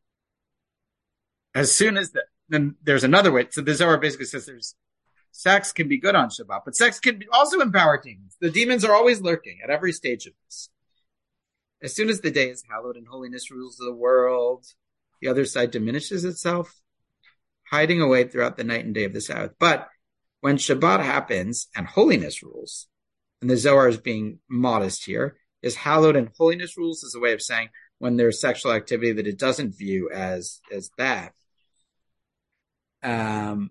As soon as the, then there's another way. So the Zohar basically says there's sex can be good on Shabbat, but sex can be also empower demons. The demons are always lurking at every stage of this. As soon as the day is hallowed and holiness rules the world, the other side diminishes itself, hiding away throughout the night and day of the Sabbath. But when Shabbat happens and holiness rules, and the Zohar is being modest here, is hallowed and holiness rules is a way of saying when there's sexual activity that it doesn't view as, as bad. Um,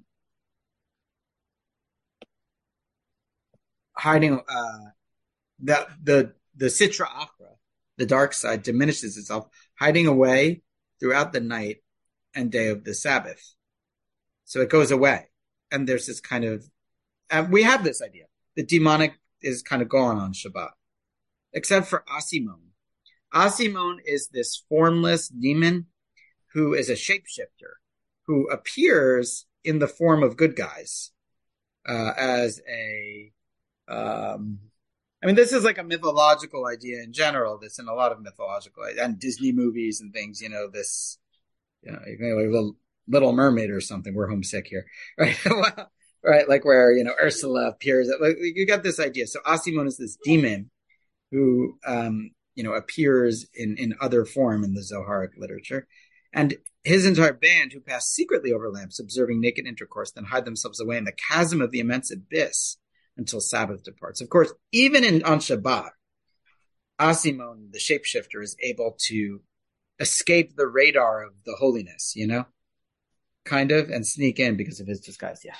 hiding, uh, the, the, the Sitra Achra, the dark side, diminishes itself, hiding away throughout the night and day of the Sabbath. So it goes away. And there's this kind of, uh, we have this idea. The demonic is kind of gone on Shabbat. Except for Asimon. Asimon is this formless demon who is a shapeshifter, who appears in the form of good guys uh, as a, um, I mean, this is like a mythological idea in general. This in a lot of mythological and Disney movies and things. You know, this, you know, like little, little Mermaid or something. We're homesick here, right? Well, right, like where you know Ursula appears. Like you got this idea. So Asimon is this demon who, um, you know, appears in in other form in the Zoharic literature, and his entire band, who pass secretly over lamps, observing naked intercourse, then hide themselves away in the chasm of the immense abyss until Sabbath departs. Of course, even in on Shabbat, Asimon, the shapeshifter, is able to escape the radar of the holiness, you know, kind of, and sneak in because of his disguise. Yeah,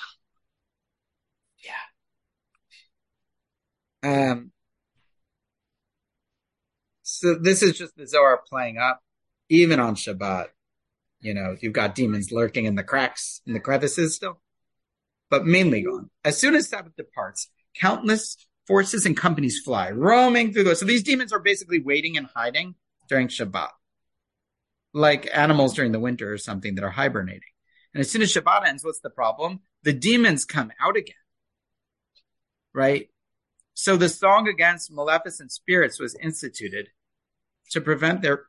yeah. Um. So this is just the Zohar playing up, even on Shabbat. You know, you've got demons lurking in the cracks, in the crevices still, but mainly gone. As soon as Sabbath departs, countless forces and companies fly, roaming through those. So these demons are basically waiting and hiding during Shabbat, like animals during the winter or something that are hibernating. And as soon as Shabbat ends, what's the problem? The demons come out again, right? So the song against maleficent spirits was instituted to prevent their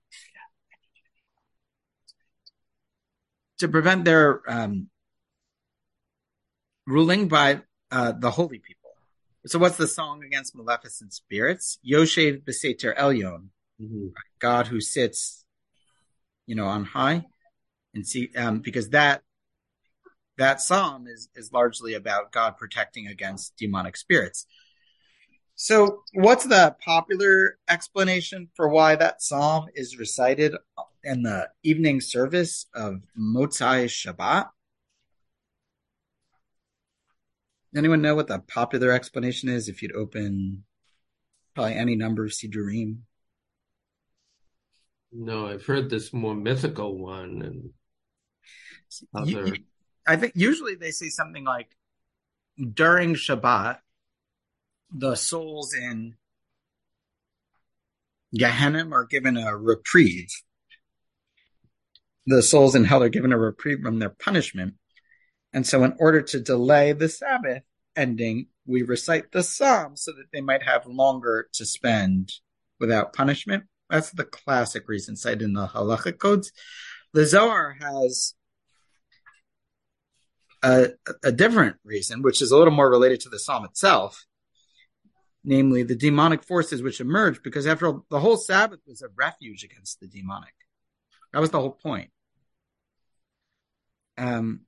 to prevent their um, ruling by uh, the holy people. So what's the song against maleficent spirits? Yoshev Beseter Elyon,
Mm-hmm.
God who sits, you know, on high, and see, um, because that that psalm is is largely about God protecting against demonic spirits. So, what's the popular explanation for why that psalm is recited in the evening service of Motzai Shabbat? Anyone know what the popular explanation is? If you'd open probably any number of Sidurim.
No, I've heard this more mythical one and
You, you,
other.
I think usually they say something like during Shabbat, the souls in Gehenna are given a reprieve. The souls in hell are given a reprieve from their punishment. And so, in order to delay the Sabbath ending, we recite the psalm so that they might have longer to spend without punishment. That's the classic reason cited in the halachic codes. The Zohar has a, a different reason, which is a little more related to the psalm itself, namely the demonic forces which emerged, because after all, the whole Sabbath was a refuge against the demonic. That was the whole point. Um,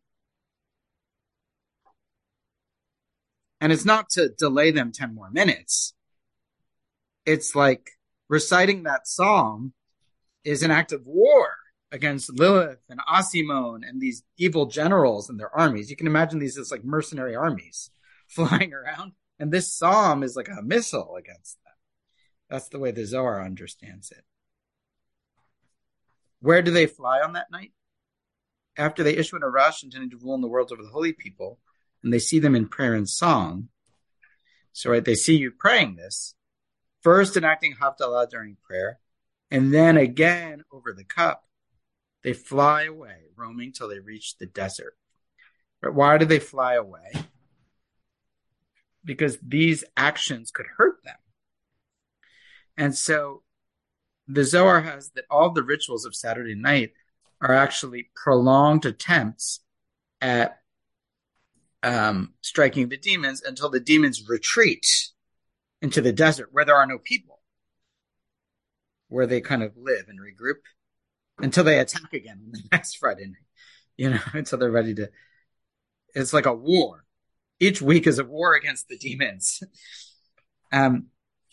and it's not to delay them ten more minutes. It's like reciting that psalm is an act of war against Lilith and Asimon and these evil generals and their armies. You can imagine these as like mercenary armies flying around. And this psalm is like a missile against them. That's the way the Zohar understands it. Where do they fly on that night? After they issue in a rush intending to rule in the world over the holy people, and they see them in prayer and song. So, right, they see you praying this, first enacting Havdalah during prayer, and then again over the cup. They fly away, roaming till they reach the desert. But why do they fly away? Because these actions could hurt them. And so the Zohar has that all the rituals of Saturday night are actually prolonged attempts at um, striking the demons until the demons retreat into the desert where there are no people, where they kind of live and regroup until they attack again on the next Friday night, you know, until they're ready to. It's like a war. Each week is a war against the demons. Um,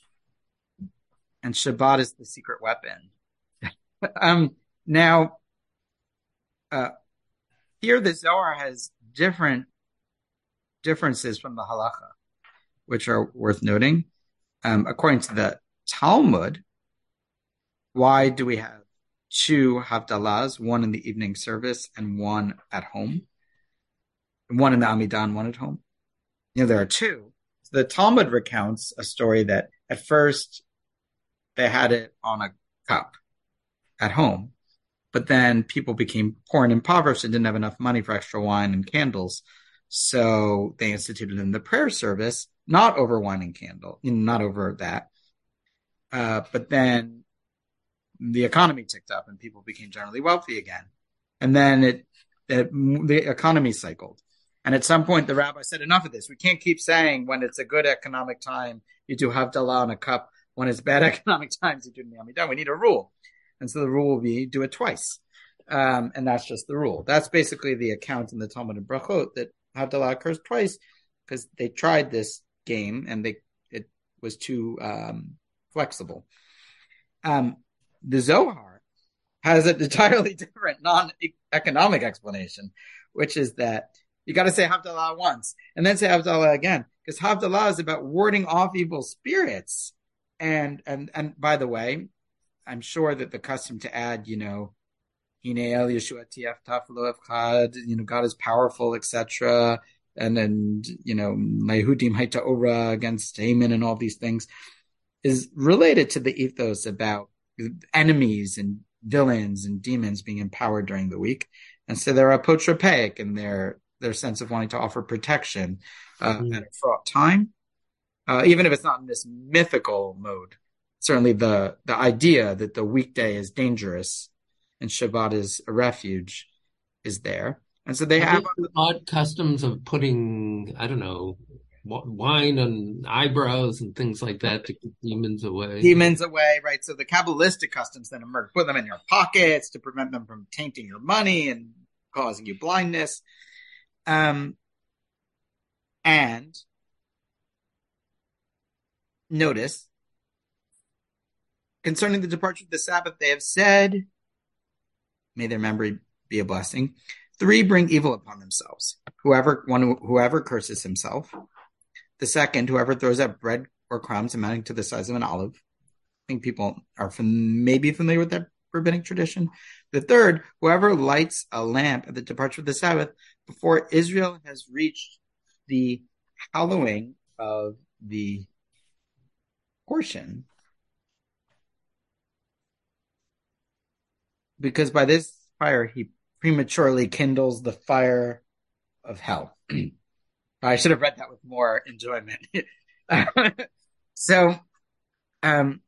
and Shabbat is the secret weapon. um, now, uh, here the Zohar has different differences from the halacha, which are worth noting. Um, according to the Talmud, why do we have two Havdalahs, one in the evening service and one at home? One in the Amidah, one at home. You know, there are two. So the Talmud recounts a story that at first they had it on a cup at home, but then people became poor and impoverished and didn't have enough money for extra wine and candles. So they instituted in the prayer service, not over wine and candle, not over that. Uh, but then the economy ticked up and people became generally wealthy again. And then it, it the economy cycled. And at some point, the rabbi said, enough of this. We can't keep saying when it's a good economic time, you do Havdalah in a cup. When it's bad economic times, you do in the Amidah. We need a rule. And so the rule will be do it twice. Um, and that's just the rule. That's basically the account in the Talmud and Brachot that Havdalah occurs twice because they tried this game and they it was too um, flexible. Um, the Zohar has an entirely different non-economic explanation, which is that you got to say Havdalah once and then say Havdalah again, because Havdalah is about warding off evil spirits. And and and by the way, I'm sure that the custom to add, you know, Hine El Yeshuati Eftaf Lo Efchad, you know, God is powerful, et cetera, and then you know, Lehudim Haita Ora against Haman and all these things, is related to the ethos about enemies and villains and demons being empowered during the week, and so they're apotropaic in their their sense of wanting to offer protection uh, mm. at a fraught time, uh, even if it's not in this mythical mode. Certainly, the the idea that the weekday is dangerous and Shabbat is a refuge is there, and so they have,
have odd customs of putting, I don't know, wine and eyebrows and things like that to keep demons away.
Demons away, right? So the Kabbalistic customs then emerge. Put them in your pockets to prevent them from tainting your money and causing you blindness. Um, and notice, concerning the departure of the Sabbath, they have said, may their memory be a blessing. Three bring evil upon themselves. Whoever one whoever curses himself. The second, whoever throws out bread or crumbs amounting to the size of an olive. I think people are fam- maybe familiar with that rabbinic tradition. The third, whoever lights a lamp at the departure of the Sabbath before Israel has reached the hallowing of the portion. Because by this fire, he prematurely kindles the fire of hell. I should have read that with more enjoyment. so, um,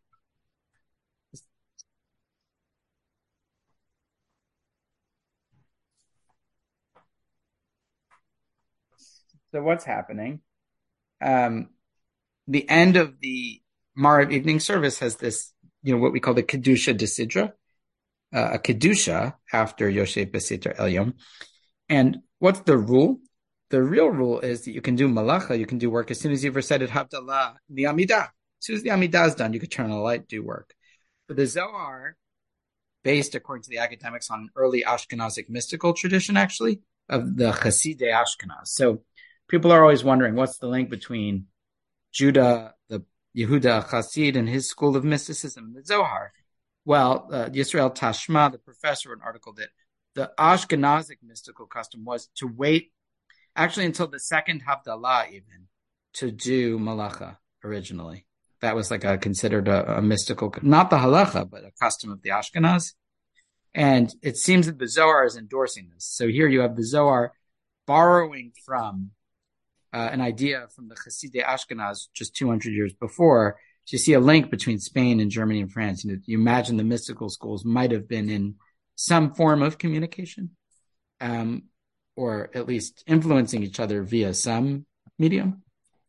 so what's happening? Um, the end of the Mariv evening service has this, you know, what we call the Kedusha Desidra, uh, a Kedusha after Yosef Beseter Elyon. And what's the rule? The real rule is that you can do malacha, you can do work as soon as you've recited Havdalah, the Amidah. As soon as the Amidah is done, you can turn on the light, do work. But the Zohar, based according to the academics on an early Ashkenazic mystical tradition, actually, of the Hasidei Ashkenaz. So people are always wondering, what's the link between Judah, the Yehuda Hasid, and his school of mysticism, the Zohar? Well, uh, Yisrael Tashma, the professor, wrote an article that the Ashkenazic mystical custom was to wait actually until the second Havdalah even to do malacha originally. That was like a considered a, a mystical, not the halacha, but a custom of the Ashkenaz. And it seems that the Zohar is endorsing this. So here you have the Zohar borrowing from uh, an idea from the Hasidei Ashkenaz just two hundred years before. So you see a link between Spain and Germany and France. You know, you imagine the mystical schools might have been in some form of communication. Um, or at least influencing each other via some medium.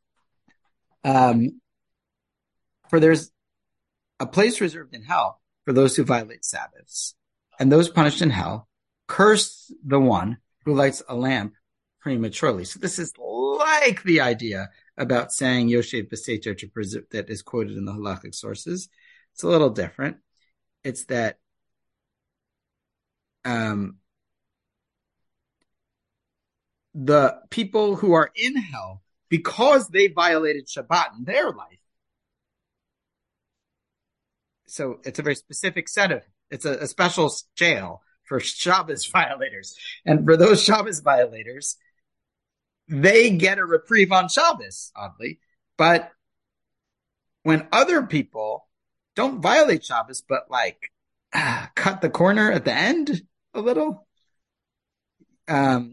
Um, for there's a place reserved in hell for those who violate Sabbaths, and those punished in hell curse the one who lights a lamp prematurely. So this is like the idea about saying Yosef Beseter to preserve that is quoted in the halachic sources. It's a little different. It's that um, the people who are in hell, because they violated Shabbat in their life. So it's a very specific set of, it's a, a special jail for Shabbos violators. And for those Shabbos violators, they get a reprieve on Shabbos, oddly. But when other people don't violate Shabbos, but like ah, cut the corner at the end a little, um,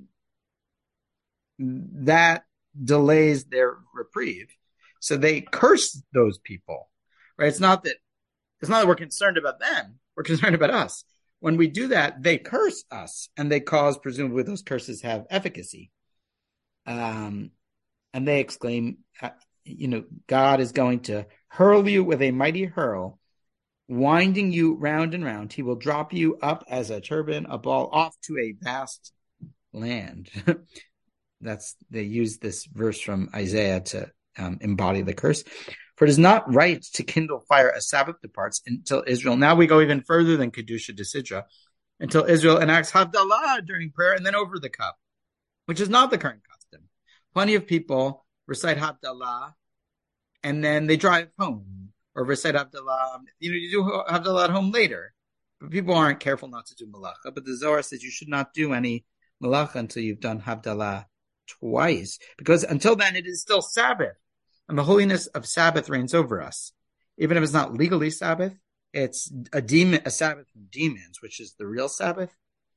that delays their reprieve. So they curse those people, right? It's not that, it's not that we're concerned about them. We're concerned about us. When we do that, they curse us and they cause, presumably those curses have efficacy. Um, and they exclaim, uh, you know, God is going to hurl you with a mighty hurl, winding you round and round. He will drop you up as a turban, a ball off to a vast land. That's, they use this verse from Isaiah to um, embody the curse. For it is not right to kindle fire as Sabbath departs until Israel. Now we go even further than Kedusha Desidra, until Israel enacts Havdalah during prayer and then over the cup, which is not the current custom. Plenty of people recite Havdalah and then they drive home, or recite Havdalah. You know, you do Havdalah at home later, but people aren't careful not to do malacha. But the Zohar says you should not do any malacha until you've done Havdalah twice, because until then it is still Sabbath, and the holiness of Sabbath reigns over us. Even if it's not legally Sabbath, it's a demon, a Sabbath from demons, which is the real Sabbath.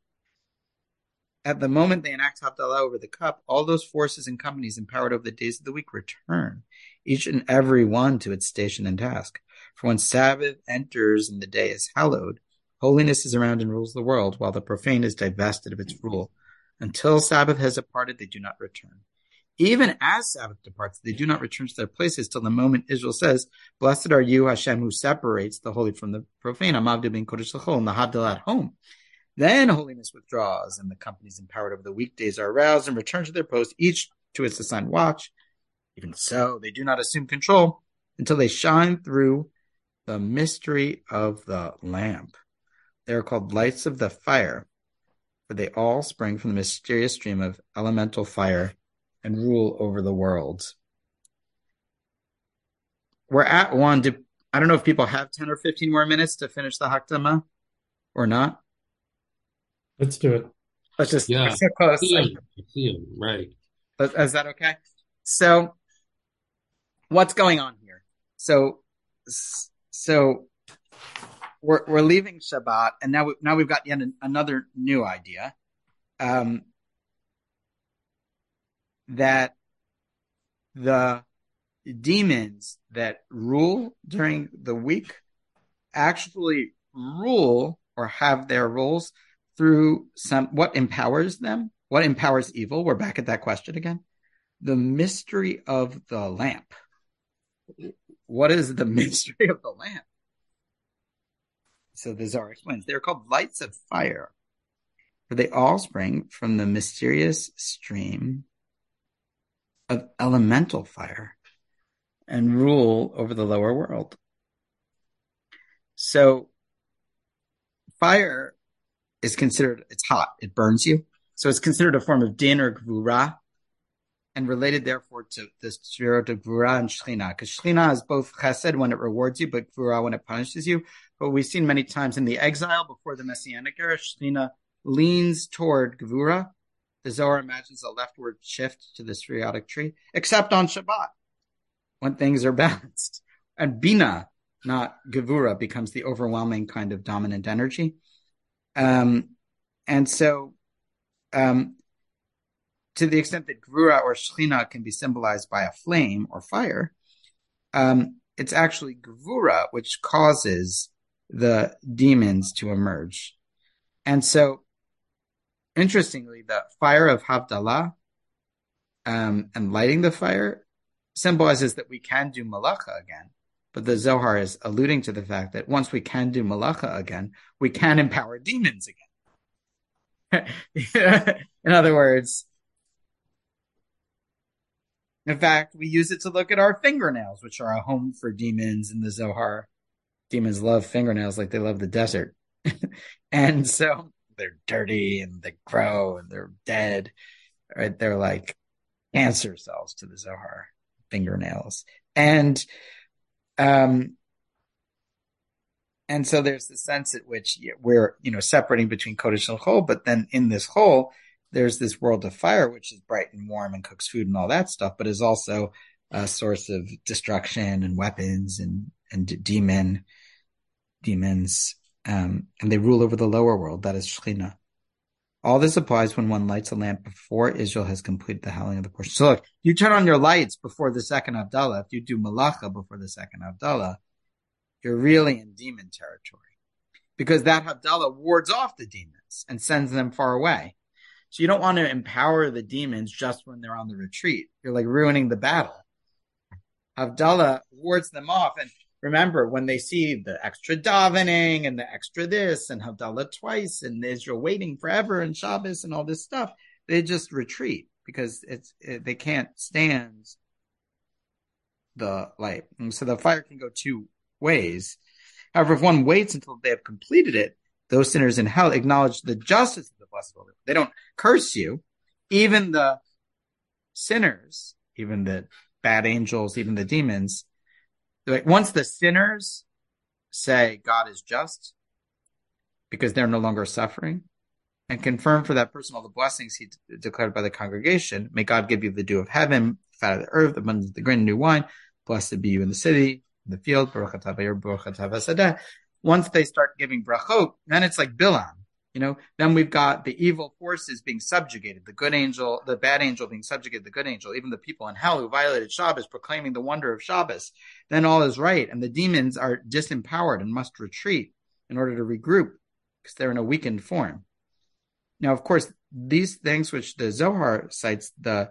At the moment they enact Havdalah over the cup, all those forces and companies empowered over the days of the week return, each and every one to its station and task. For when Sabbath enters and the day is hallowed, holiness is around and rules the world, while the profane is divested of its rule. Until Sabbath has departed, they do not return. Even as Sabbath departs, they do not return to their places till the moment Israel says, "Blessed are you, Hashem, who separates the holy from the profane." Amavdu bin kodesh l'chol, and the Havdalah at home. Then holiness withdraws, and the companies empowered over the weekdays are aroused and return to their post, each to its assigned watch. Even so, they do not assume control until they shine through the mystery of the lamp. They are called lights of the fire, for they all spring from the mysterious stream of elemental fire and rule over the world. We're at one. Do, I don't know if people have ten or fifteen more minutes to finish the Hakdama or not.
Let's do it.
Let's just,
Yeah.
we're so close.
See him. See him. Right.
Is that okay? So, what's going on here? So, so we're we're leaving Shabbat, and now we, now we've got yet an, another new idea, um, that the demons that rule during the week actually rule or have their roles through some what empowers them, what empowers evil. We're back at that question again. The mystery of the lamp. What is the mystery of the lamp? So the Zohar explains, they're called lights of fire, for they all spring from the mysterious stream of elemental fire and rule over the lower world. So fire is considered, it's hot, it burns you. So it's considered a form of din or gvura, and related therefore to the spirit of gvura and shechina, because shechina is both chesed when it rewards you, but gvura when it punishes you. But we've seen many times in the exile before the Messianic era, shechina leans toward gvura. The Zohar imagines a leftward shift to the Sriotic tree, except on Shabbat, when things are balanced. And Bina, not Gevura, becomes the overwhelming kind of dominant energy. Um, and so, um, to the extent that Gevura or Shechina can be symbolized by a flame or fire, um, it's actually Gevura which causes the demons to emerge. And so, interestingly, the fire of Havdalah um, and lighting the fire symbolizes that we can do malacha again. But the Zohar is alluding to the fact that once we can do malacha again, we can empower demons again. In other words, in fact, we use it to look at our fingernails, which are a home for demons in the Zohar. Demons love fingernails like they love the desert. And so they're dirty and they grow and they're dead. Right? They're like cancer cells to the Zohar, fingernails. And um, and so there's the sense at which we're, you know, separating between Kodesh and Chol, but then in this whole, there's this world of fire, which is bright and warm and cooks food and all that stuff, but is also a source of destruction and weapons and, and demon, demons. Um, and they rule over the lower world. That is Shekhinah. All this applies when one lights a lamp before Israel has completed the howling of the portion. So look, you turn on your lights before the second Havdalah. If you do Malacha before the second Havdalah, you're really in demon territory, because that Havdalah wards off the demons and sends them far away. So you don't want to empower the demons just when they're on the retreat. You're like ruining the battle. Havdalah wards them off. And remember, when they see the extra davening and the extra this and Havdalah twice and Israel waiting forever and Shabbos and all this stuff, they just retreat because it's it, they can't stand the light. And so the fire can go two ways. However, if one waits until they have completed it, those sinners in hell acknowledge the justice of the blessed Holy. They don't curse you. Even the sinners, even the bad angels, even the demons, like once the sinners say God is just because they're no longer suffering, and confirm for that person all the blessings he d- declared by the congregation, may God give you the dew of heaven, the fat of the earth, the abundance of the grain, new wine, blessed be you in the city, in the field, baruch atah v'yer, baruch atah v'sadeh. Once they start giving brachot, then it's like Bilam. You know, then we've got the evil forces being subjugated, the good angel, the bad angel being subjugated, the good angel, even the people in hell who violated Shabbos proclaiming the wonder of Shabbos. Then all is right. And the demons are disempowered and must retreat in order to regroup because they're in a weakened form. Now, of course, these things which the Zohar cites, the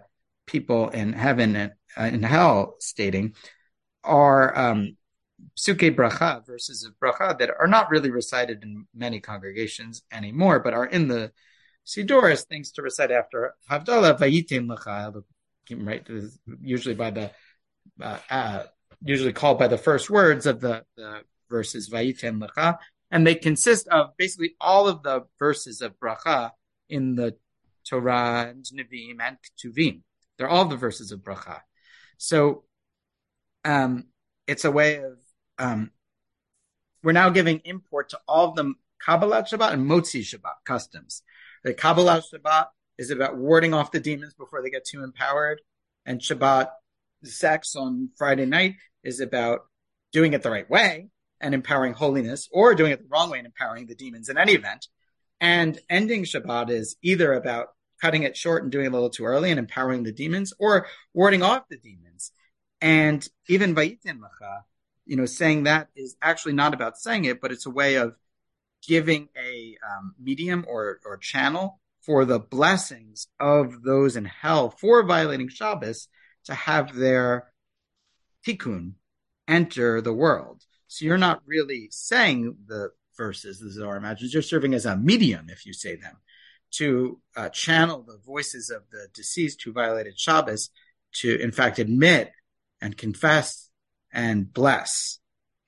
people in heaven and uh, in hell stating are um, psuke bracha, verses of bracha that are not really recited in many congregations anymore, but are in the Siddur as things to recite after Havdalah, Vayitim Lecha, right? Usually by the uh, uh, usually called by the first words of the, the verses Vayitim Lecha, and they consist of basically all of the verses of bracha in the Torah and Nevi'im and Ketuvim. They're all the verses of bracha. So um, it's a way of um, we're now giving import to all of the Kabbalat Shabbat and Motzi Shabbat customs. The Kabbalat Shabbat is about warding off the demons before they get too empowered, and Shabbat sex on Friday night is about doing it the right way and empowering holiness, or doing it the wrong way and empowering the demons in any event. And ending Shabbat is either about cutting it short and doing it a little too early and empowering the demons, or warding off the demons. And even Vayitim Lecha, you know, saying that is actually not about saying it, but it's a way of giving a um, medium or, or channel for the blessings of those in hell for violating Shabbos to have their tikkun enter the world. So you're not really saying the verses, the Zohar imagines, you're serving as a medium, if you say them, to uh, channel the voices of the deceased who violated Shabbos to, in fact, admit and confess and bless.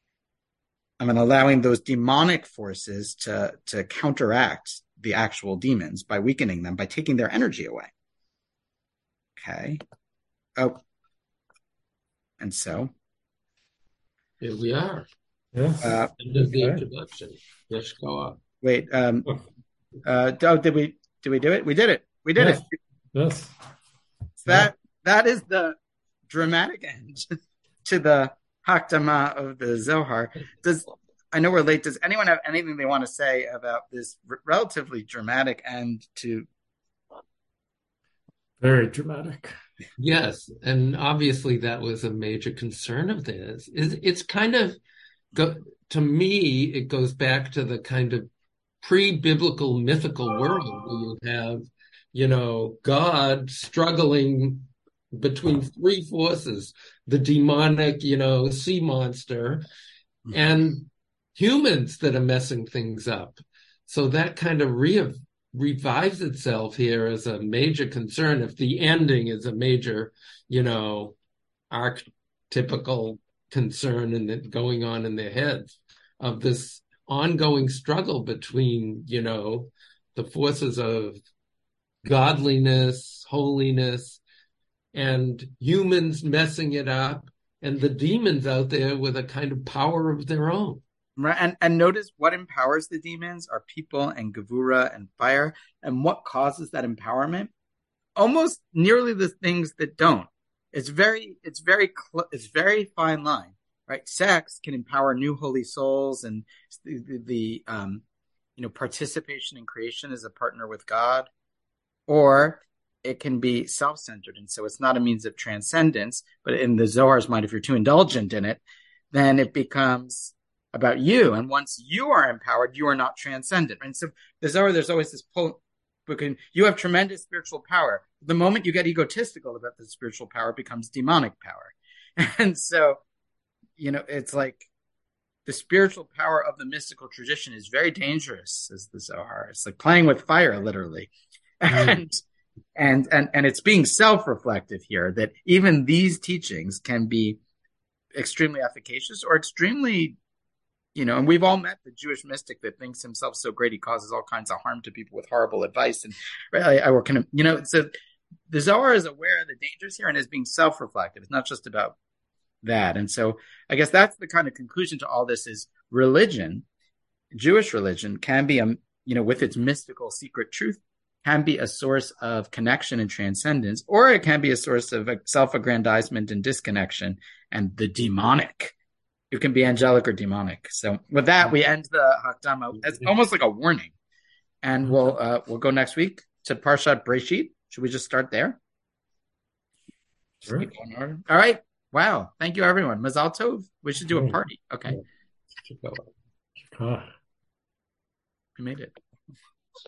I mean, allowing those demonic forces to, to counteract the actual demons by weakening them, by taking their energy away. Okay. Oh. And so.
Here we are.
Yeah.
Uh, End of the
okay.
introduction. Yes, go on.
Wait. Um, uh, oh, did we did we do it? We did it. We did
yes.
it.
Yes.
So that that is the dramatic end to the Hakdama of the Zohar. Does I know we're late. Does anyone have anything they want to say about this r- relatively dramatic end to?
Very dramatic.
Yes, and obviously that was a major concern of theirs. It's, it's kind of, go, to me, it goes back to the kind of pre-biblical mythical world where you have, you know, God struggling between three forces, the demonic, you know, sea monster, and humans that are messing things up. So that kind of re- revives itself here as a major concern. If the ending is a major, you know, archetypical concern and that going on in their heads of this ongoing struggle between, you know, the forces of godliness, holiness, and humans messing it up, and the demons out there with a kind of power of their own.
Right, and and notice what empowers the demons are people and gevura and fire, and what causes that empowerment? Almost nearly the things that don't. It's very, it's very, cl- it's very fine line, right? Sex can empower new holy souls, and the, the, the um, you know, participation in creation as a partner with God, or it can be self-centered, and so it's not a means of transcendence. But in the Zohar's mind, if you're too indulgent in it, then it becomes about you. And once you are empowered, you are not transcendent. And so the Zohar, there's always this pull, because you have tremendous spiritual power. The moment you get egotistical about the spiritual power, it becomes demonic power. And so, you know, it's like the spiritual power of the mystical tradition is very dangerous, says the Zohar. It's like playing with fire, literally. Mm. And, and, and, and it's being self-reflective here that even these teachings can be extremely efficacious or extremely, you know, and we've all met the Jewish mystic that thinks himself so great he causes all kinds of harm to people with horrible advice. And I, I work kind of, you know, so the Zohar is aware of the dangers here and is being self-reflective. It's not just about that. And so I guess that's the kind of conclusion to all this is religion, Jewish religion can be, a, you know, with its mystical secret truth, can be a source of connection and transcendence, or it can be a source of self-aggrandizement and disconnection and the demonic. It can be angelic or demonic. So with that, we end the Hakdama. It's almost like a warning. And we'll uh, we'll go next week to Parshat Breshit. Should we just start there?
Sure.
All right. Wow. Thank you, everyone. Mazal Tov. We should do a party. Okay.
Ah.
We made it.